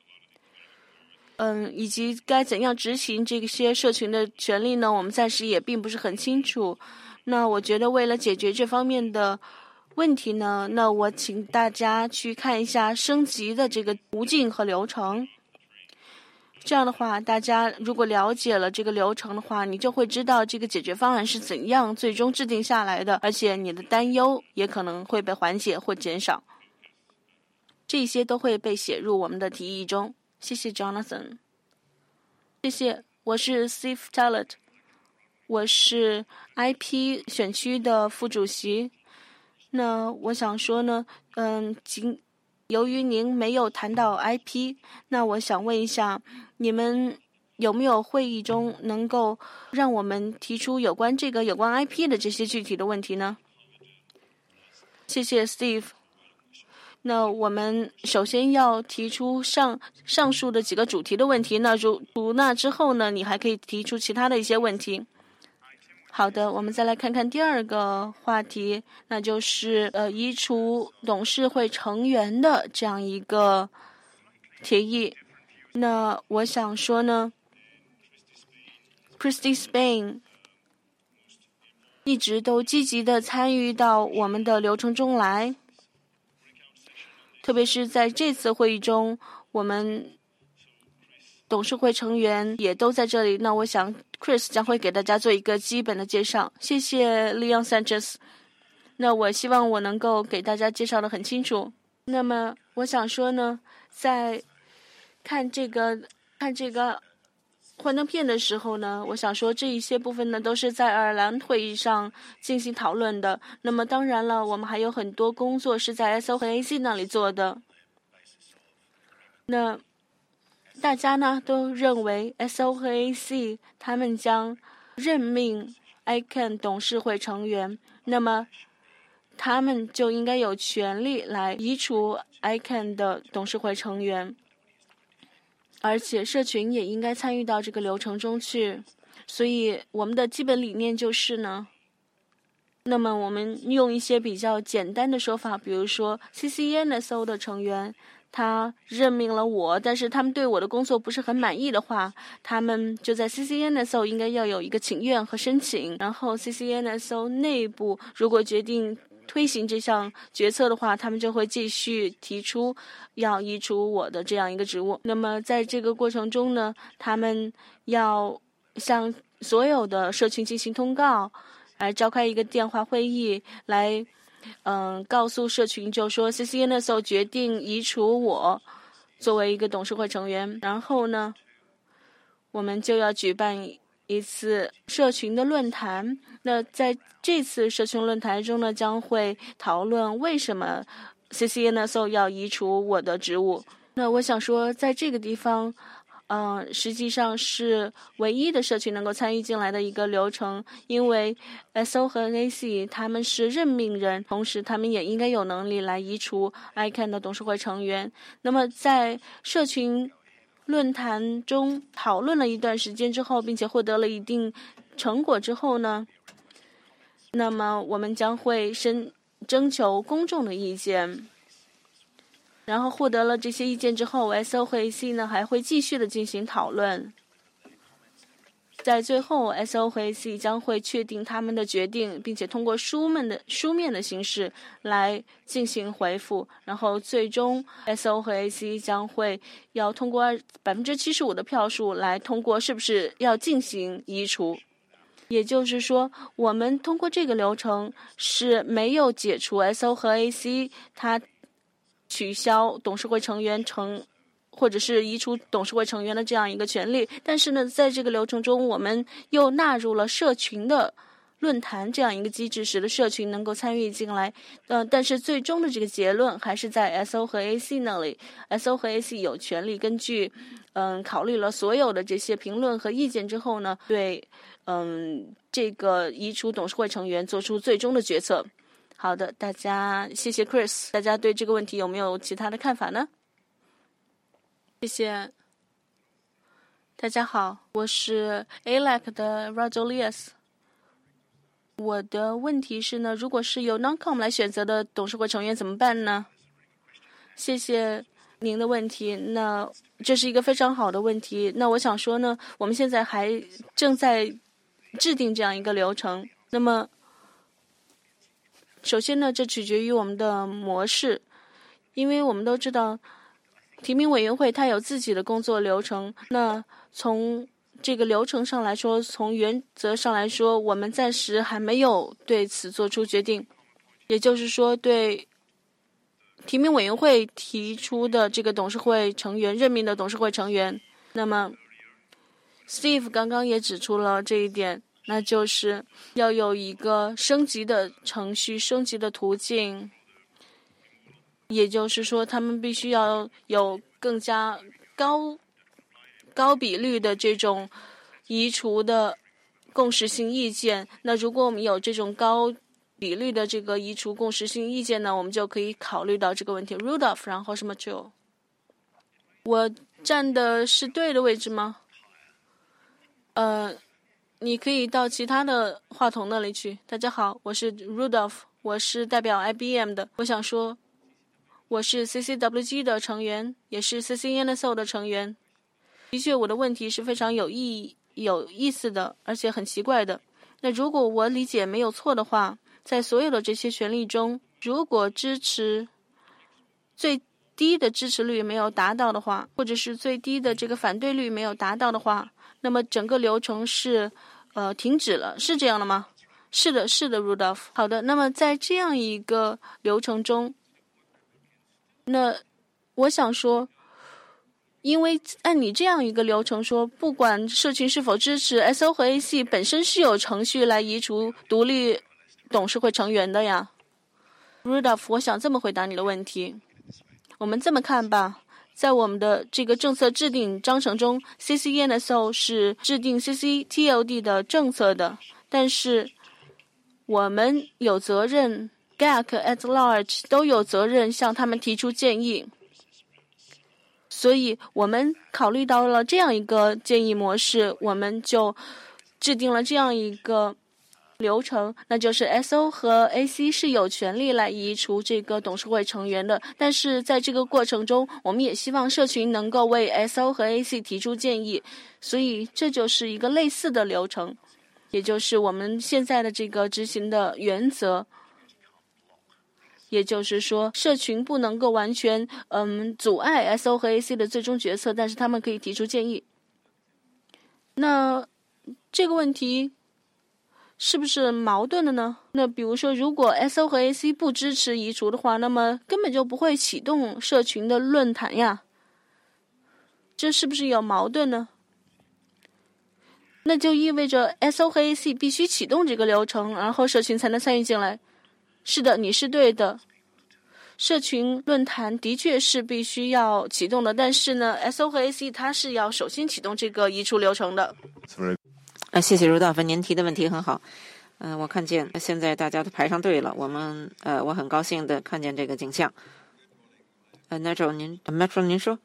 Speaker 2: 以及该怎样执行这些社群的权利呢？我们暂时也并不是很清楚。那我觉得为了解决这方面的问题呢，那我请大家去看一下升级的这个途径和流程。这样的话，大家如果了解了这个流程的话，你就会知道这个解决方案是怎样最终制定下来的，而且你的担忧也可能会被缓解或减少。这些都会被写入我们的提议中。谢谢 Jonathan。谢谢，我是 Steve Tallet， 我是 IP 选区的副主席。那我想说呢，由于您没有谈到 IP， 那我想问一下，你们有没有会议中能够让我们提出有关 IP 的这些具体的问题呢？谢谢 Steve。那我们首先要提出上述的几个主题的问题，那那之后呢，你还可以提出其他的一些问题。好的，我们再来看看第二个话题，那就是移除董事会成员的这样一个提议。那我想说呢 ，Christy Spain 一直都积极的参与到我们的流程中来。特别是在这次会议中，我们董事会成员也都在这里。那我想 Chris 将会给大家做一个基本的介绍。谢谢 Leon Sanchez。那我希望我能够给大家介绍得很清楚。那么我想说呢，在看这个幻灯片的时候呢，我想说这一些部分呢都是在爱尔兰会议上进行讨论的。那么当然了，我们还有很多工作是在 SO 和 AC 那里做的。那大家呢都认为 SO 和 AC 他们将任命 ICANN 董事会成员，那么他们就应该有权利来移除 ICANN 的董事会成员。而且社群也应该参与到这个流程中去，所以我们的基本理念就是呢，那么我们用一些比较简单的说法，比如说 CCNSO 的成员他任命了我，但是他们对我的工作不是很满意的话，他们就在 CCNSO 应该要有一个请愿和申请，然后 CCNSO 内部如果决定推行这项决策的话，他们就会继续提出要移除我的这样一个职务。那么在这个过程中呢，他们要向所有的社群进行通告，来召开一个电话会议，来告诉社群，就说 CCNSO 决定移除我作为一个董事会成员。然后呢，我们就要举办一次社群的论坛。那在这次社群论坛中呢，将会讨论为什么 CCNSO 要移除我的职务。那我想说，在这个地方实际上是唯一的社群能够参与进来的一个流程，因为 SO 和 AC 他们是任命人，同时他们也应该有能力来移除 ICANN 的董事会成员。那么在社群论坛中讨论了一段时间之后，并且获得了一定成果之后呢，那么我们将会征求公众的意见，然后获得了这些意见之后 SO 和 AC 呢还会继续的进行讨论。在最后 SO 和 AC 将会确定他们的决定，并且通过书面的形式来进行回复，然后最终 SO 和 AC 将会要通过75%的票数来通过是不是要进行移除。也就是说，我们通过这个流程是没有解除 SO 和 AC 它取消董事会成员或者是移除董事会成员的这样一个权利，但是呢，在这个流程中，我们又纳入了社群的论坛这样一个机制，使得社群能够参与进来。但是最终的这个结论还是在 SO 和 AC 那里。SO 和 AC 有权利根据考虑了所有的这些评论和意见之后呢，对这个移除董事会成员做出最终的决策。 好的，大家谢谢 Chris。大家对这个问题有没有其他的看法呢？谢谢。大家好，我是 ALEC 的 Rajolias。我的问题是呢，如果是由 NONCOM 来选择的董事会成员怎么办呢？谢谢您的问题。那这是一个非常好的问题。那我想说呢，我们现在还正在制定这样一个流程。那么，首先呢，这取决于我们的模式，因为我们都知道，提名委员会它有自己的工作流程。那从这个流程上来说，从原则上来说，我们暂时还没有对此做出决定。也就是说，对提名委员会提出的这个董事会成员任命的董事会成员，那么 Steve 刚刚也指出了这一点，那就是要有一个升级的程序、升级的途径。也就是说，他们必须要有更加高比率的这种移除的共识性意见。那如果我们有这种高比率的这个移除共识性意见呢，我们就可以考虑到这个问题。Rudolph， 然后是 Matteo。我站的是对的位置吗？你可以到其他的话筒那里去。大家好，我是 Rudolph， 我是代表 IBM 的。我想说，我是 CCWG 的成员，也是 CCNSO 的成员。的确，我的问题是非常有意思的，而且很奇怪的。那如果我理解没有错的话，在所有的这些权利中，如果支持最低的支持率没有达到的话，或者是最低的这个反对率没有达到的话，那么整个流程是停止了，是这样的吗？是的 Rudolph。 好的，那么在这样一个流程中，那我想说，因为按你这样一个流程说，不管社群是否支持 SO 和 AC 本身是有程序来移除独立董事会成员的呀。 Rudolph， 我想这么回答你的问题。我们这么看吧，在我们的这个政策制定章程中， CCNSO 是制定 CCTLD 的政策的，但是我们有责任， GAC at large 都有责任向他们提出建议。所以我们考虑到了这样一个建议模式，我们就制定了这样一个流程，那就是 SO 和 AC 是有权利来移除这个董事会成员的。但是在这个过程中，我们也希望社群能够为 SO 和 AC 提出建议，所以这就是一个类似的流程，也就是我们现在的这个执行的原则。也就是说，社群不能够完全阻碍 SO 和 AC 的最终决策，但是他们可以提出建议。那这个问题是不是矛盾的呢？那比如说，如果 SO 和 AC 不支持移除的话，那么根本就不会启动社群的论坛呀。这是不是有矛盾呢？那就意味着 SO 和 AC 必须启动这个流程，然后社群才能参与进来。是的，你是对的。社群论坛的确是必须要启动的，但是呢 ，SO 和 AC 它是要首先启动这个移除流程的。
Speaker 1: 谢谢Rudolph，您提的问题很好。我看见现在大家都排上队了，我很高兴的看见这个景象。Metro 您说。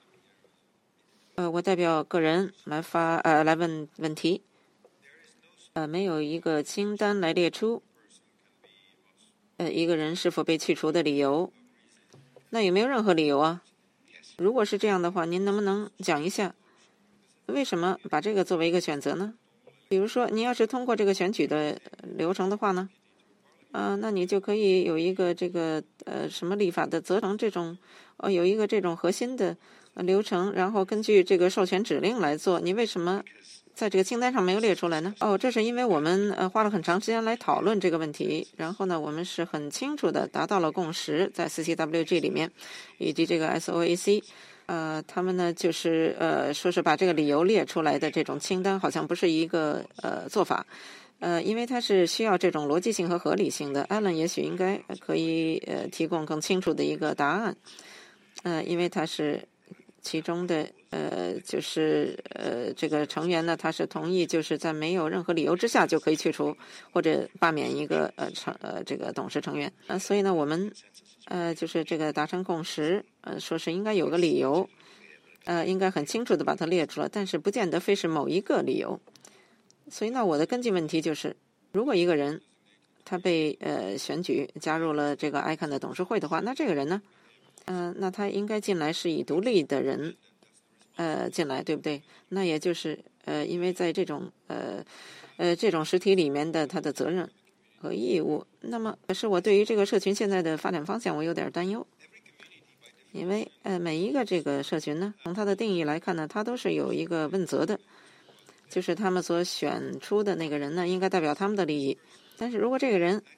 Speaker 1: 我代表个人来问问题。没有一个清单来列出一个人是否被去除的理由，那有没有任何理由啊？如果是这样的话，您能不能讲一下为什么把这个作为一个选择呢？比如说，你要是通过这个选举的流程的话呢，那你就可以有一个这个什么立法的责成这种有一个这种核心的流程，然后根据这个授权指令来做。你为什么在这个清单上没有列出来呢？这是因为我们花了很长时间来讨论这个问题，然后呢，我们是很清楚的达到了共识，在 CCWG 里面以及这个 SOAC。他们呢就是说是把这个理由列出来的这种清单好像不是一个做法，因为它是需要这种逻辑性和合理性的。Alan 也许应该可以提供更清楚的一个答案，因为它是其中的就是这个成员呢，他是同意就是在没有任何理由之下就可以去除或者罢免一个这个董事成员。所以呢，我们就是这个达成共识，说是应该有个理由，应该很清楚的把它列出来，但是不见得非是某一个理由。所以呢，我的根据问题就是，如果一个人他被选举加入了这个 ICANN 的董事会的话，那这个人呢，那他应该进来是以独立的人进来，对不对？那也就是因为在这种这种实体里面的他的责任和义务。那么可是我对于这个社群现在的发展方向我有点担忧，因为每一个这个社群呢，从它的定义来看呢，它都是有一个问责的，就是他们所选出的那个人呢，应该代表他们的利益。但是如果这个人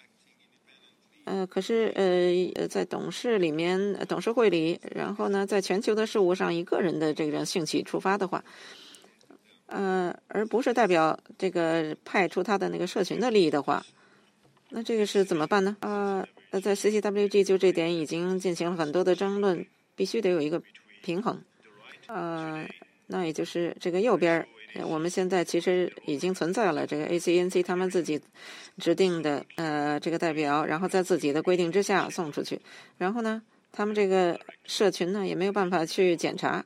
Speaker 1: 可是在董事里面董事会里，然后呢在全球的事务上以个人的这个兴趣出发的话，而不是代表这个派出他的那个社群的利益的话，那这个是怎么办呢？在 CCWG 就这点已经进行了很多的争论，必须得有一个平衡。那也就是这个右边我们现在其实已经存在了这个 ACNC 他们自己指定的这个代表，然后在自己的规定之下送出去，然后呢他们这个社群呢也没有办法去检查。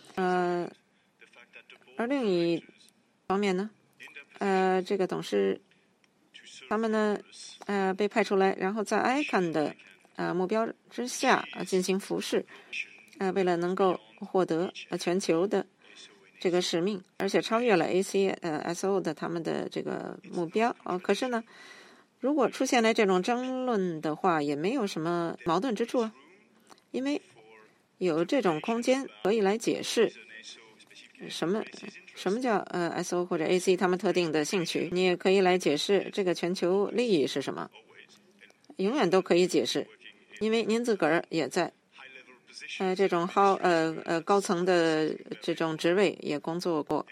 Speaker 1: 而另一方面呢这个董事他们呢被派出来，然后在 ICANN 的目标之下进行服侍，为了能够获得全球的这个使命，而且超越了 ACSO 的他们的这个目标。可是呢，如果出现了这种争论的话，也没有什么矛盾之处啊，因为有这种空间可以来解释什么叫SO 或者 AC 他们特定的兴趣，你也可以来解释这个全球利益是什么，永远都可以解释，因为您自个儿也在这种高层的这种职位也工作过。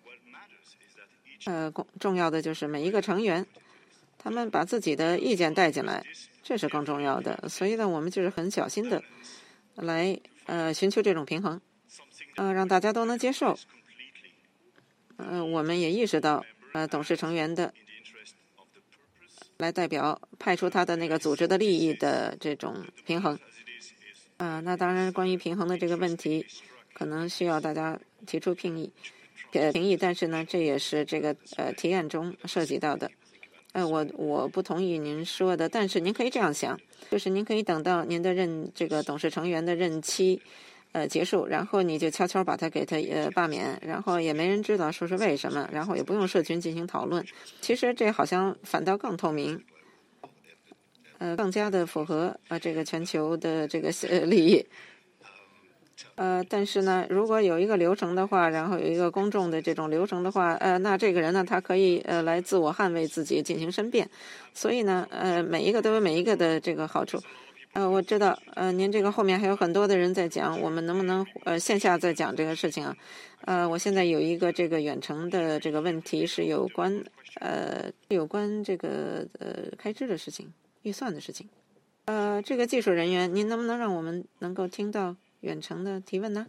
Speaker 1: 重要的就是每一个成员他们把自己的意见带进来，这是更重要的。所以呢，我们就是很小心的来寻求这种平衡，让大家都能接受。我们也意识到董事成员的来代表派出他的那个组织的利益的这种平衡。那当然关于平衡的这个问题可能需要大家提出评议，但是呢这也是这个提案中涉及到的。我不同意您说的，但是您可以这样想，就是您可以等到您的这个董事成员的任期结束，然后你就悄悄把他给他罢免，然后也没人知道说是为什么，然后也不用社群进行讨论。其实这好像反倒更透明，更加的符合这个全球的这个利益。但是呢，如果有一个流程的话，然后有一个公众的这种流程的话，那这个人呢，他可以来自我捍卫自己，进行申辩。所以呢，每一个都有每一个的这个好处。我知道，您这个后面还有很多的人在讲，我们能不能线下再讲这个事情啊？我现在有一个这个远程的这个问题是有关这个开支的事情、预算的事情。这个技术人员，您能不能让我们能够听到远程的提问呢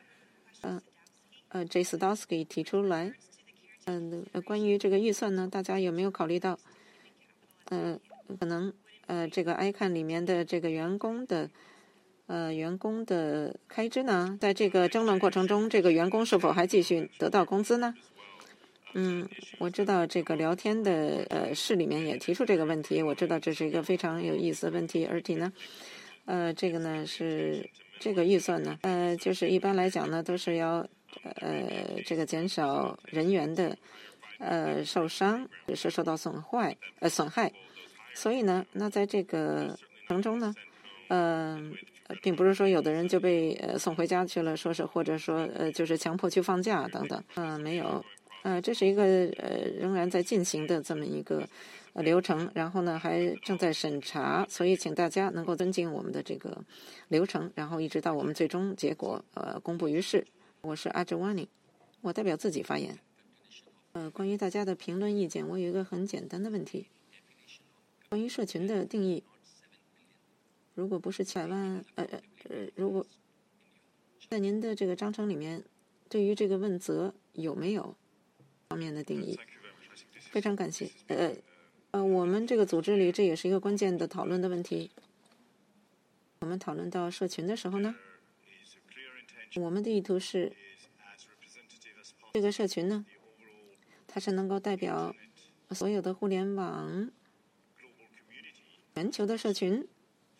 Speaker 1: ？J. Stosky 提出来，关于这个预算呢，大家有没有考虑到？可能这个 ICANN 里面的这个员工的开支呢，在这个争论过程中，这个员工是否还继续得到工资呢？我知道这个聊天的室里面也提出这个问题，我知道这是一个非常有意思的问题，而且呢，这个呢是这个预算呢，就是一般来讲呢，都是要这个减少人员的受伤，是受到损害，所以呢，那在这个程中呢，并不是说有的人就被送回家去了，或者说就是强迫去放假等等，没有。这是一个仍然在进行的这么一个流程，然后呢还正在审查，所以请大家能够尊敬我们的这个流程，然后一直到我们最终结果公布于世。我是阿哲瓦尼，我代表自己发言。关于大家的评论意见，我有一个很简单的问题，关于社群的定义，如果不是700万，如果在您的这个章程里面，对于这个问责有没有方面的定义？非常感谢。我们这个组织里这也是一个关键的讨论的问题。我们讨论到社群的时候呢，我们的意图是这个社群呢，它是能够代表所有的互联网全球的社群，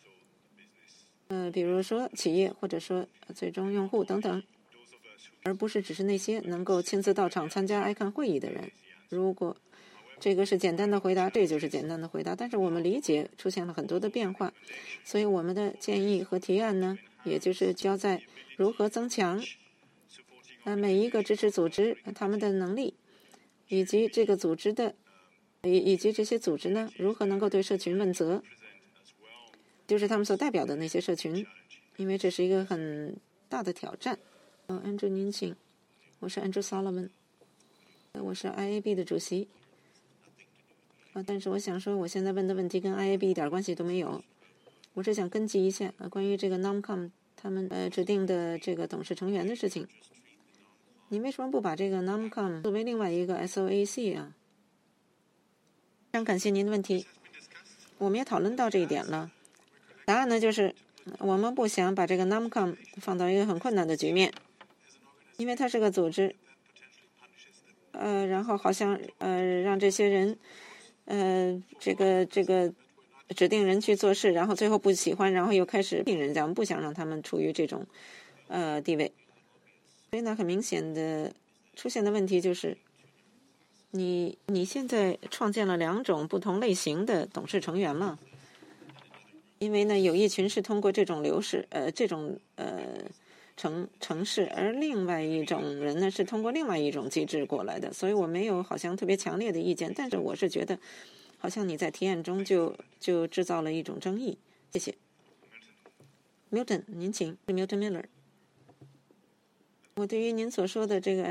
Speaker 1: 比如说企业或者说最终用户等等，而不是只是那些能够亲自到场参加 ICANN 会议的人。如果这个是简单的回答，这就是简单的回答。但是我们理解出现了很多的变化，所以我们的建议和提案呢，也就是交在如何增强每一个支持组织他们的能力，以及这个组织的以及这些组织呢如何能够对社群问责，就是他们所代表的那些社群，因为这是一个很大的挑战。Andrew 您请，我是 Andrew Solomon， 我是 IAB 的主席。但是我想说，我现在问的问题跟 IAB 一点关系都没有。我是想根据一下关于这个 NOMCOM 他们指定的这个董事成员的事情。你为什么不把这个 NOMCOM 作为另外一个 SOAC 啊？非常感谢您的问题。我们也讨论到这一点了。答案呢就是我们不想把这个 NOMCOM 放到一个很困难的局面，因为它是个组织，然后好像让这些人这个指定人去做事，然后最后不喜欢，然后又开始定人家，我们不想让他们处于这种地位。所以呢，很明显的出现的问题就是，你现在创建了2种不同类型的董事成员了，因为呢，有一群是通过这种这种程式，而另外一种人呢是通过另外一种机制过来的，所以我没有好像特别强烈的意见，但是我是觉得好像你在提案中就制造了一种争议。谢谢。Milton， 您请，是 Milton Miller。我对于您所说的这个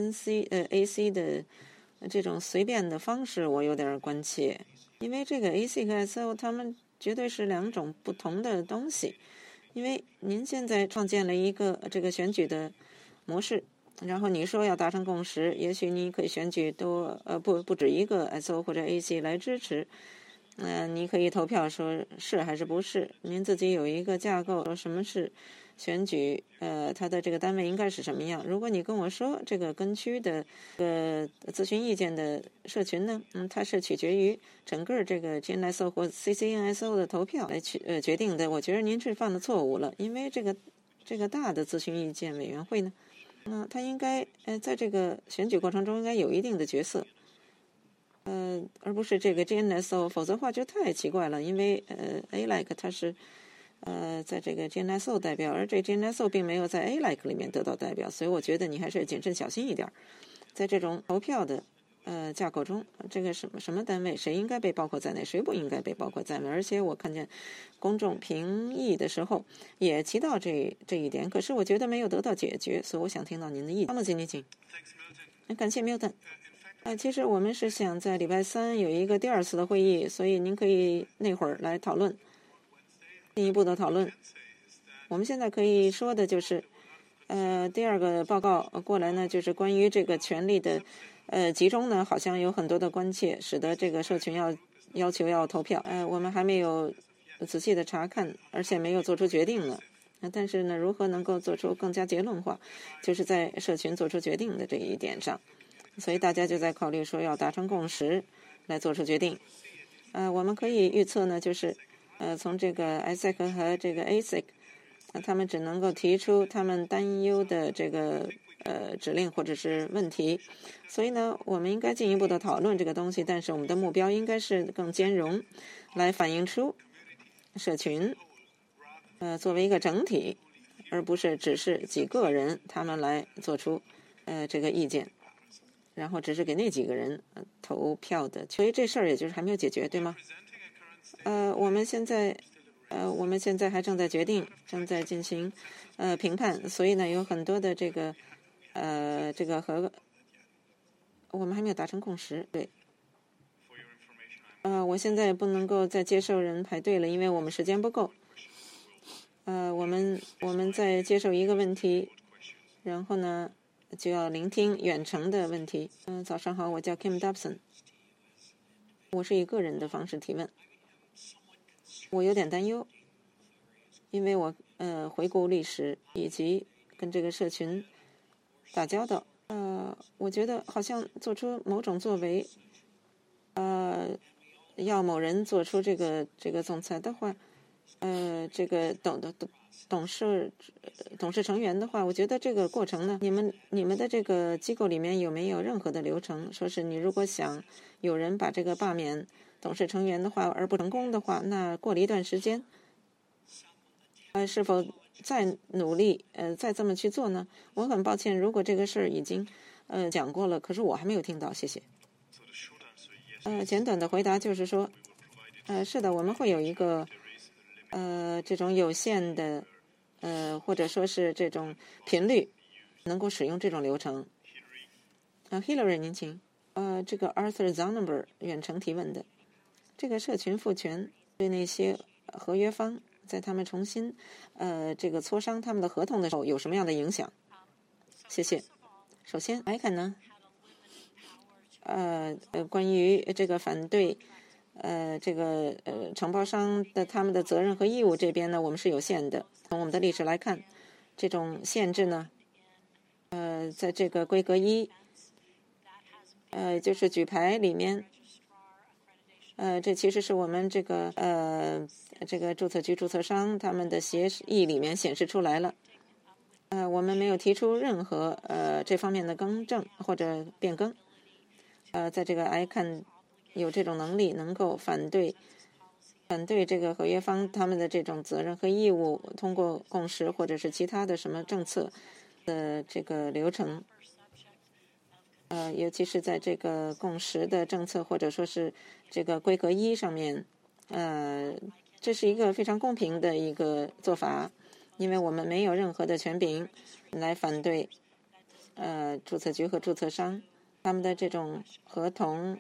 Speaker 1: AC 的这种随便的方式，我有点关切，因为这个 AC 和 SO 他们绝对是2种不同的东西。因为您现在创建了一个这个选举的模式，然后你说要达成共识，也许你可以选举不止一个 SO 或者 AC 来支持，你可以投票说是还是不是。您自己有一个架构，说什么是选举，它的这个单位应该是什么样。如果你跟我说这个跟区的咨询意见的社群呢，它是取决于整个这个 GNSO 或 CCNSO 的投票来决定的，我觉得您是犯了错误了，因为这个大的咨询意见委员会呢，它应该在这个选举过程中应该有一定的角色。而不是这个 GNSO， 否则的话就太奇怪了。因为ALEC 它是在这个 GNSO 代表，而这 GNSO 并没有在 ALEC 里面得到代表，所以我觉得你还是谨慎小心一点。在这种投票的架构中，这个什么单位谁应该被包括在内，谁不应该被包括在内。而且我看见公众评议的时候也提到这一点，可是我觉得没有得到解决，所以我想听到您的意见。汤姆经理，请。感谢 Milton。其实我们是想在礼拜3有一个第2次的会议，所以您可以那会儿来讨论，进一步的讨论。我们现在可以说的就是，第2个报告过来呢，就是关于这个权力的集中呢，好像有很多的关切，使得这个社群要求要投票。我们还没有仔细的查看，而且没有做出决定呢。但是呢，如何能够做出更加结论化，就是在社群做出决定的这一点上。所以大家就在考虑说要达成共识来做出决定。我们可以预测呢，就是从这个 ISEC 和这个 ASIC，他们只能够提出他们担忧的这个指令或者是问题。所以呢，我们应该进一步的讨论这个东西，但是我们的目标应该是更兼容，来反映出社群作为一个整体，而不是只是几个人他们来做出这个意见。然后只是给那几个人投票的，所以这事儿也就是还没有解决，对吗？我们现在还正在决定，正在进行评判，所以呢有很多的这个和我们还没有达成共识，对。我现在不能够再接受人排队了，因为我们时间不够。 我们再接受一个问题，然后呢就要聆听远程的问题。早上好，我叫 Kim Dobson， 我是以个人的方式提问。我有点担忧，因为我回顾历史以及跟这个社群打交道，我觉得好像做出某种作为，要某人做出这个总裁的话，这个董事成员的话，我觉得这个过程呢，你们的这个机构里面有没有任何的流程，说是你如果想有人把这个罢免董事成员的话而不成功的话，那过了一段时间，是否再努力再这么去做呢？我很抱歉，如果这个事儿已经讲过了，可是我还没有听到，谢谢。简短的回答就是说，是的，我们会有一个这种有限的或者说是这种频率能够使用这种流程。Hillary 您请。这个 Arthur Zonenberg 远程提问的，这个社群赋权对那些合约方在他们重新这个磋商他们的合同的时候有什么样的影响？谢谢。首先来看呢，关于这个反对这个承包商的他们的责任和义务这边呢，我们是有限的。从我们的历史来看，这种限制呢，在这个规格1，就是举牌里面，这其实是我们这个注册局注册商他们的协议里面显示出来了。我们没有提出任何这方面的更正或者变更。在这个 ICANN 有这种能力，能够反对这个合约方他们的这种责任和义务，通过共识或者是其他的什么政策的这个流程。尤其是在这个共识的政策或者说是这个规格1上面，这是一个非常公平的一个做法，因为我们没有任何的权柄来反对注册局和注册商他们的这种合同。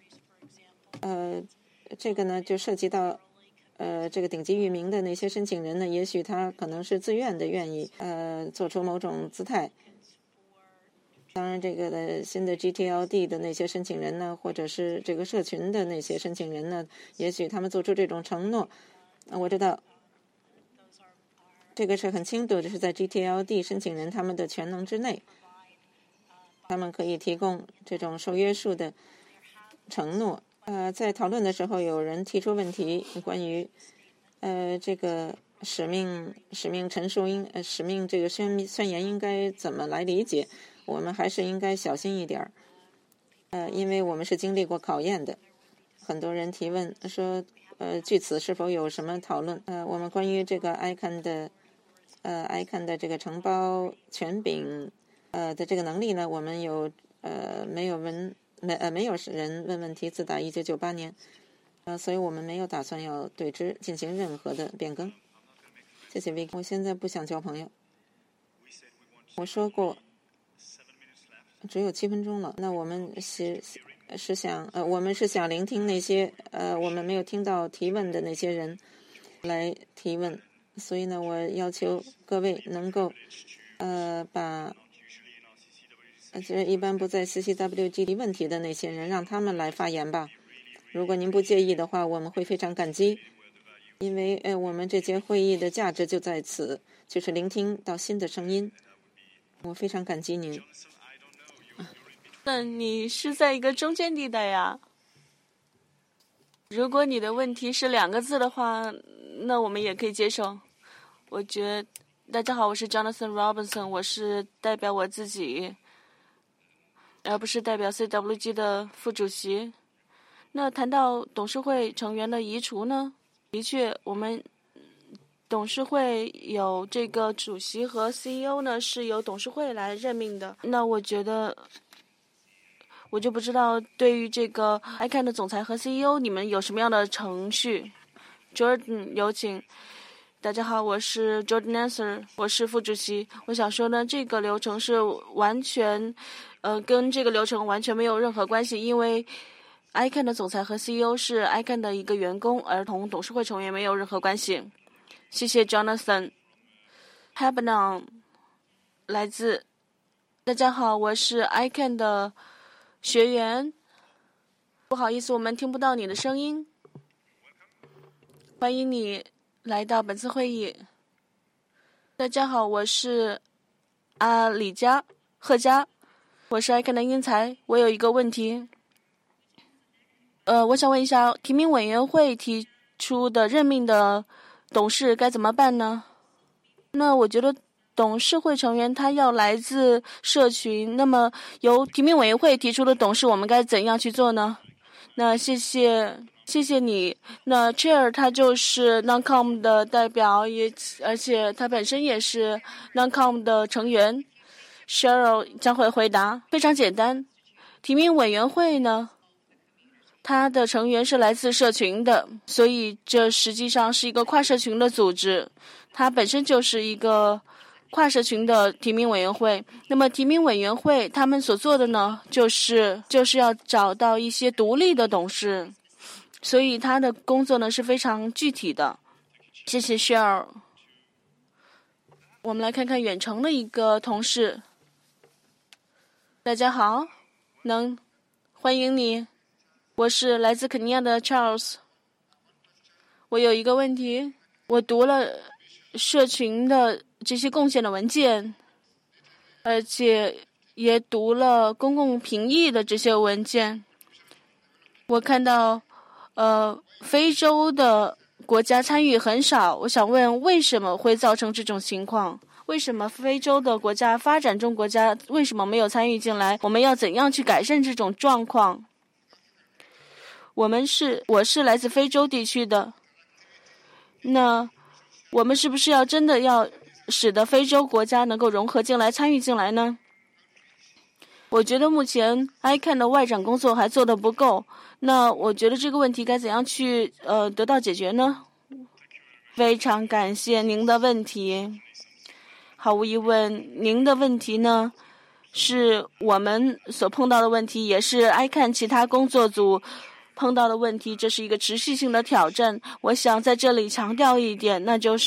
Speaker 1: 这个呢就涉及到这个顶级域名的那些申请人呢，也许他可能是自愿的愿意做出某种姿态。当然这个的新的 GTLD 的那些申请人呢，或者是这个社群的那些申请人呢，也许他们做出这种承诺。我知道这个是很清楚的，是在 GTLD 申请人他们的权能之内，他们可以提供这种受约束的承诺。在讨论的时候，有人提出问题，关于这个使命陈述使命这个宣言应该怎么来理解？我们还是应该小心一点因为我们是经历过考验的。很多人提问说，据此是否有什么讨论？我们关于这个 ICANN 的这个承包权柄的这个能力呢，我们没有人问问题，自打1998年，所以我们没有打算要对之进行任何的变更。谢谢 Vicky， 我现在不想交朋友。我说过，只有7分钟了。那我们我们是想聆听那些我们没有听到提问的那些人来提问，所以呢，我要求各位能够把一般不在 CCWG 提问题的那些人让他们来发言吧。如果您不介意的话，我们会非常感激，因为我们这节会议的价值就在此，就是聆听到新的声音。我非常感激您。
Speaker 2: 那你是在一个中间地带呀？如果你的问题是2个字的话，那我们也可以接受。我觉得，大家好，我是 Jonathan Robinson， 我是代表我自己，而不是代表 CWG 的副主席。那谈到董事会成员的移除呢？的确，我们董事会有这个主席和 CEO 呢，是由董事会来任命的。那我觉得，我就不知道对于这个 ICANN 的总裁和 CEO， 你们有什么样的程序 ？Jordan， 有请。大家好，我是 Jordan Nasser， 我是副主席。我想说呢，这个流程是完全，跟这个流程完全没有任何关系，因为 ICANN 的总裁和 CEO 是 ICANN 的一个员工，而同董事会成员没有任何关系。谢谢 Jonathan。 Habanon 来自。大家好，我是 ICANN 的学员。不好意思，我们听不到你的声音。欢迎你来到本次会议。大家好，我是贺佳，我是 ICANN 的英才。我有一个问题，我想问一下，提名委员会提出的任命的董事该怎么办呢？那我觉得董事会成员他要来自社群，那么由提名委员会提出的董事，我们该怎样去做呢？那谢谢你。那 Chair 他就是 NONCOM 的代表，而且他本身也是 NONCOM 的成员。Cheryl 将会回答。非常简单，提名委员会呢，它的成员是来自社群的，所以这实际上是一个跨社群的组织，它本身就是一个跨社群的提名委员会。那么提名委员会他们所做的呢，就是要找到一些独立的董事，所以他的工作呢是非常具体的。谢谢 Cheryl。 我们来看看远程的一个同事。大家好，欢迎你，我是来自肯尼亚的 Charles。 我有一个问题，我读了社群的这些贡献的文件，而且也读了公共评议的这些文件。我看到非洲的国家参与很少，我想问为什么会造成这种情况？为什么非洲的国家、发展中国家为什么没有参与进来？我们要怎样去改善这种状况？我是来自非洲地区的，那我们是不是真的要使得非洲国家能够融合进来、参与进来呢？我觉得目前 ICANN 的外展工作还做得不够，那我觉得这个问题该怎样去得到解决呢？非常感谢您的问题。毫无疑问，您的问题呢，是我们所碰到的问题，也是 ICANN 其他工作组碰到的问题，这是一个持续性的挑战。我想在这里强调一点，那就是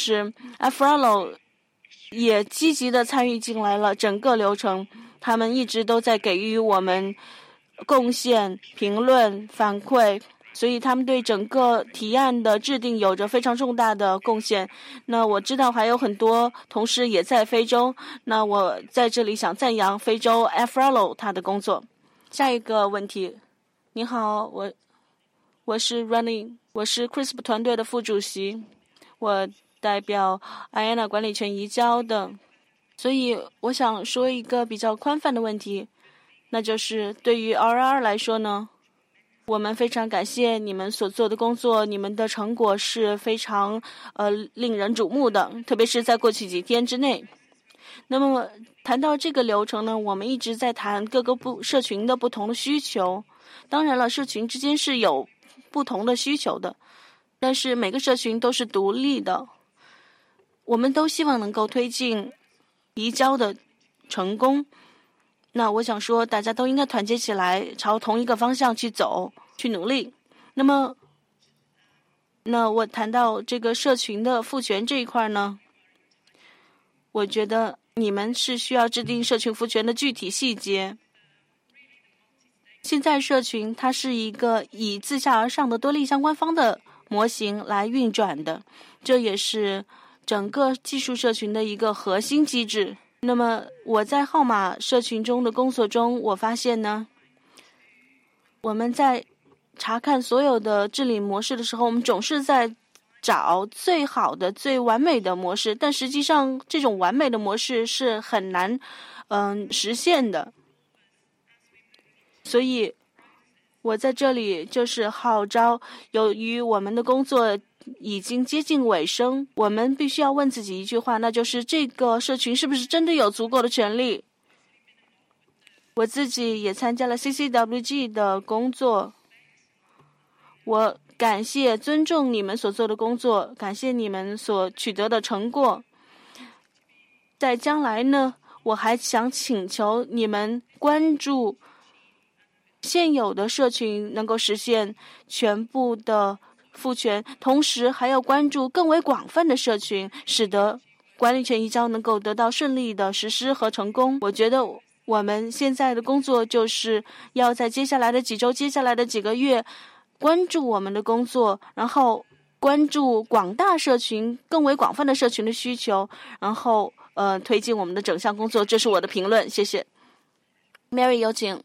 Speaker 2: Afralo 也积极的参与进来了整个流程，他们一直都在给予我们贡献、评论、反馈，所以他们对整个提案的制定有着非常重大的贡献。那我知道还有很多同事也在非洲，那我在这里想赞扬非洲 Afralo 他的工作。下一个问题，你好，我是 Running， 我是 CRISP 团队的副主席，我代表 IANA 管理权移交的，所以我想说一个比较宽泛的问题，那就是对于 RR 来说呢，我们非常感谢你们所做的工作，你们的成果是非常令人瞩目的，特别是在过去几天之内。那么谈到这个流程呢，我们一直在谈各个社群的不同的需求。当然了，社群之间是有不同的需求的，但是每个社群都是独立的。我们都希望能够推进移交的成功。那我想说，大家都应该团结起来，朝同一个方向去走，去努力。那我谈到这个社群的赋权这一块呢，我觉得你们是需要制定社群赋权的具体细节。现在社群它是一个以自下而上的多利相关方的模型来运转的，这也是整个技术社群的一个核心机制。那么我在号码社群中的工作中，我发现呢，我们在查看所有的治理模式的时候，我们总是在找最好的、最完美的模式，但实际上这种完美的模式是很难实现的。所以我在这里就是号召，由于我们的工作已经接近尾声，我们必须要问自己一句话，那就是这个社群是不是真的有足够的权利？我自己也参加了 CCWG 的工作，我感谢、尊重你们所做的工作，感谢你们所取得的成果。在将来呢，我还想请求你们关注现有的社群能够实现全部的赋权，同时还要关注更为广泛的社群，使得管理权移交能够得到顺利的实施和成功。我觉得我们现在的工作就是要在接下来的几周、接下来的几个月关注我们的工作，然后关注广大社群、更为广泛的社群的需求，然后推进我们的整项工作。这是我的评论，谢谢。Mary 有请。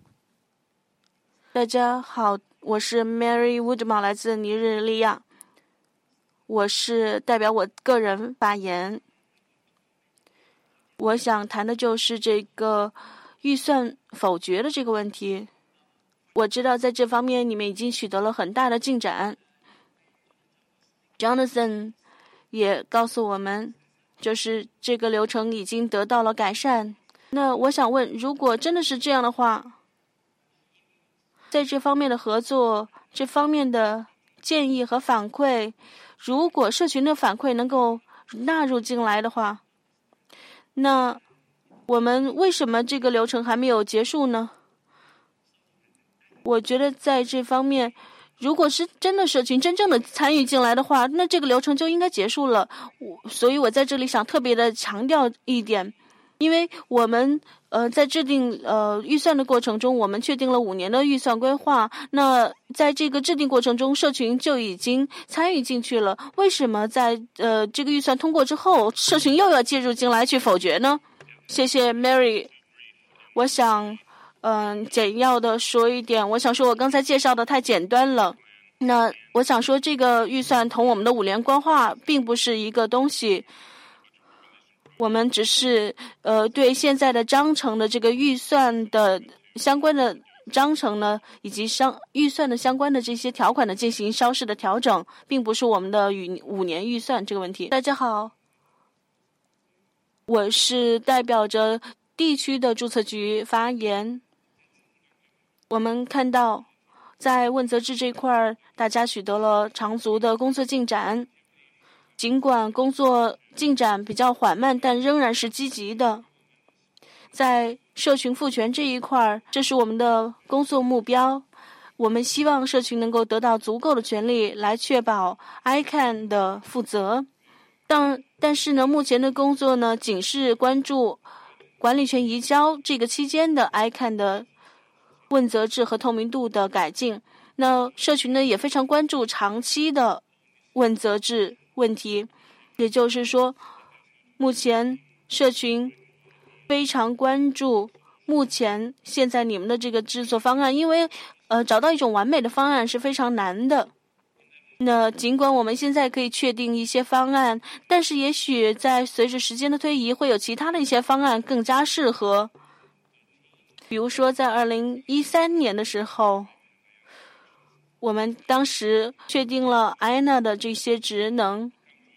Speaker 2: 大家好，我是 Mary Woodman， 来自尼日利亚。我是代表我个人发言。我想谈的就是这个预算否决的这个问题。我知道在这方面你们已经取得了很大的进展。Jonathan 也告诉我们，就是这个流程已经得到了改善。那我想问，如果真的是这样的话，在这方面的合作，这方面的建议和反馈，如果社群的反馈能够纳入进来的话，那我们为什么这个流程还没有结束呢？我觉得在这方面，如果是真的社群真正的参与进来的话，那这个流程就应该结束了。所以我在这里想特别的强调一点，因为我们在制定预算的过程中，我们确定了5年的预算规划。那在这个制定过程中，社群就已经参与进去了。为什么在这个预算通过之后，社群又要介入进来去否决呢？谢谢 Mary。我想简要的说一点，我想说我刚才介绍的太简单了。那我想说，这个预算同我们的5年规划并不是一个东西。我们只是对现在的章程的这个预算的相关的章程呢，以及预算的相关的这些条款的进行稍事的调整，并不是我们的5年预算这个问题。大家好，我是代表着地区的注册局发言。我们看到在问责制这块，大家取得了长足的工作进展。尽管工作进展比较缓慢，但仍然是积极的。在社群赋权这一块，这是我们的工作目标。我们希望社群能够得到足够的权利来确保 ICANN 的负责。但是呢，目前的工作呢，仅是关注管理权移交这个期间的 ICANN 的问责制和透明度的改进。那社群呢，也非常关注长期的问责制问题，也就是说，目前社群非常关注现在你们的这个制作方案，因为找到一种完美的方案是非常难的。那尽管我们现在可以确定一些方案，但是也许在随着时间的推移，会有其他的一些方案更加适合。比如说在2013年的时候，我们当时确定了 IANA 的这些职能。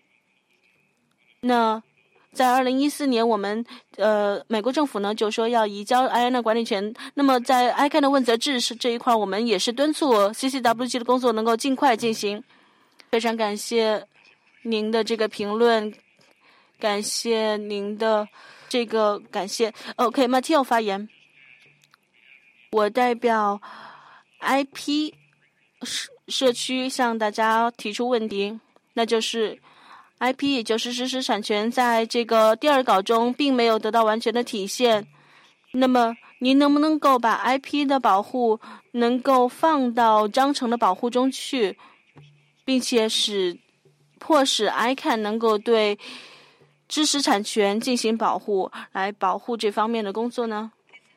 Speaker 2: 那在2014年，我们美国政府呢就说要移交 IANA 管理权。那么在 ICANN 的问责制这一块，我们也是敦促 CCWG 的工作能够尽快进行。非常感谢您的这个评论，感谢您的这个感谢。OK，Matteo 发言。我代表 IP 社区向大家提出问题，那就是 IP 也就是知识产权在这个第2稿中并没有得到完全的体现。那么您能不能够把 IP 的保护能够放到章程的保护中去，并且迫使 ICANN 能够对知识产权进行保护，来保护这方面的工作呢？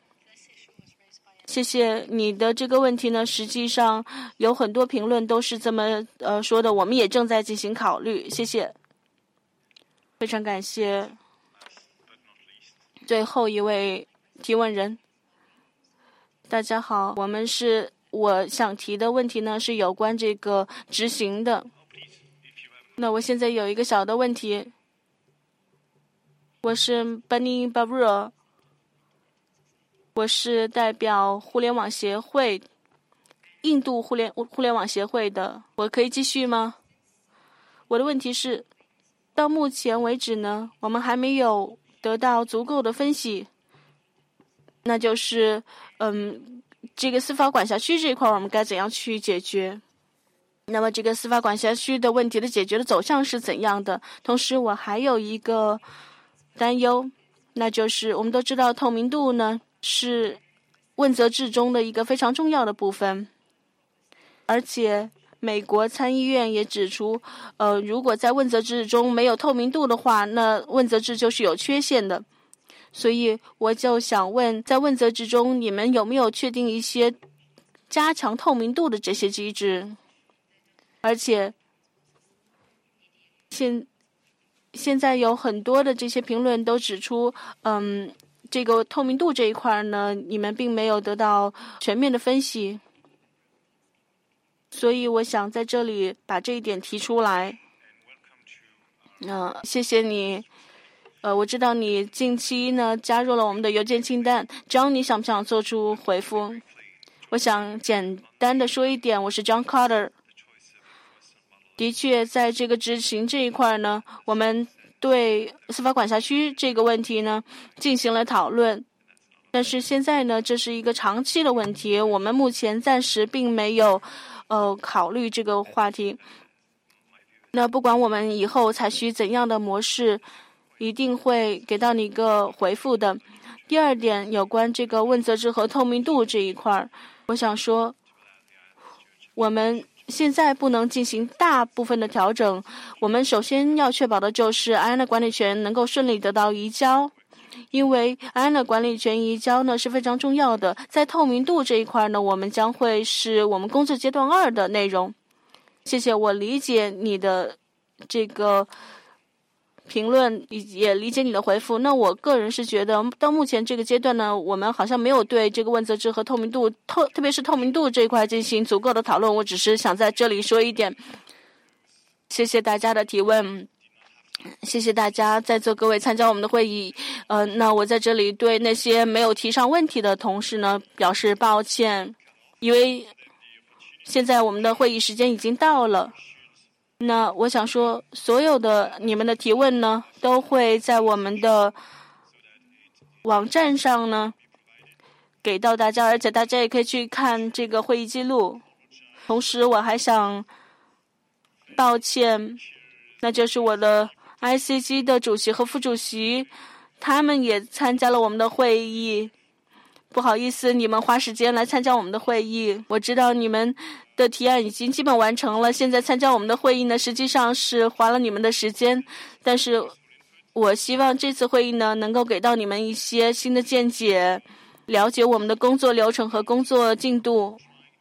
Speaker 2: 谢谢你的这个问题呢，实际上有很多评论都是这么说的，我们也正在进行考虑。谢谢，非常感谢。最后一位提问人，大家好，我想提的问题呢是有关这个执行的。那我现在有一个小的问题，我是 Bunny Barbara。我是代表互联网协会，印度互联网协会的。我可以继续吗？我的问题是，到目前为止呢，我们还没有得到足够的分析，那就是这个司法管辖区这一块我们该怎样去解决？ 那么这个司法管辖区的问题的解决的走向是怎样的？同时我还有一个担忧，那就是我们都知道透明度呢是问责制中的一个非常重要的部分，而且美国参议院也指出，如果在问责制中没有透明度的话，那问责制就是有缺陷的。所以我就想问，在问责制中，你们有没有确定一些加强透明度的这些机制？而且现在有很多的这些评论都指出，这个透明度这一块呢，你们并没有得到全面的分析，所以我想在这里把这一点提出来。谢谢你。我知道你近期呢加入了我们的邮件清单 ，John， 你想不想做出回复？我想简单的说一点，我是 John Carter。的确，在这个执行这一块呢，我们对司法管辖区这个问题呢进行了讨论，但是现在呢，这是一个长期的问题，我们目前暂时并没有考虑这个话题。那不管我们以后采取怎样的模式，一定会给到你一个回复的。第二点，有关这个问责制和透明度这一块，我想说，我们现在不能进行大部分的调整。我们首先要确保的就是安的管理权能够顺利得到移交，因为安的管理权移交呢是非常重要的。在透明度这一块呢，我们将会是我们工作阶段2的内容。谢谢，我理解你的这个评论，也理解你的回复。那我个人是觉得，到目前这个阶段呢，我们好像没有对这个问责制和透明度，特别是透明度这一块进行足够的讨论。我只是想在这里说一点。谢谢大家的提问，谢谢大家在座各位参加我们的会议。那我在这里对那些没有提上问题的同事呢表示抱歉，因为现在我们的会议时间已经到了。那我想说，所有的你们的提问呢，都会在我们的网站上呢给到大家，而且大家也可以去看这个会议记录。同时，我还想抱歉，那就是我的 ICG 的主席和副主席，他们也参加了我们的会议。不好意思，你们花时间来参加我们的会议，我知道你们的提案已经基本完成了，现在参加我们的会议呢，实际上是花了你们的时间，但是我希望这次会议呢，能够给到你们一些新的见解，了解我们的工作流程和工作进度，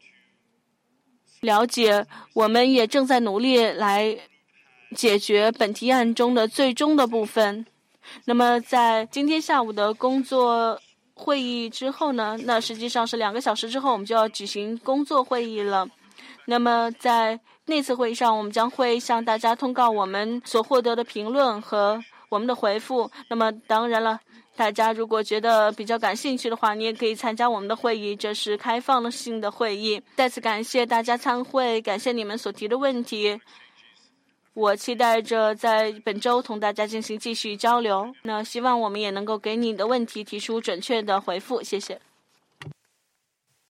Speaker 2: 了解我们也正在努力来解决本提案中的最终的部分。那么在今天下午的工作会议之后呢，那实际上是2个小时之后我们就要举行工作会议了。那么在那次会议上，我们将会向大家通告我们所获得的评论和我们的回复。那么当然了，大家如果觉得比较感兴趣的话，你也可以参加我们的会议，这是开放性的会议。再次感谢大家参会，感谢你们所提的问题。我期待着在本周同大家进行继续交流，那希望我们也能够给你的问题提出准确的回复，谢谢。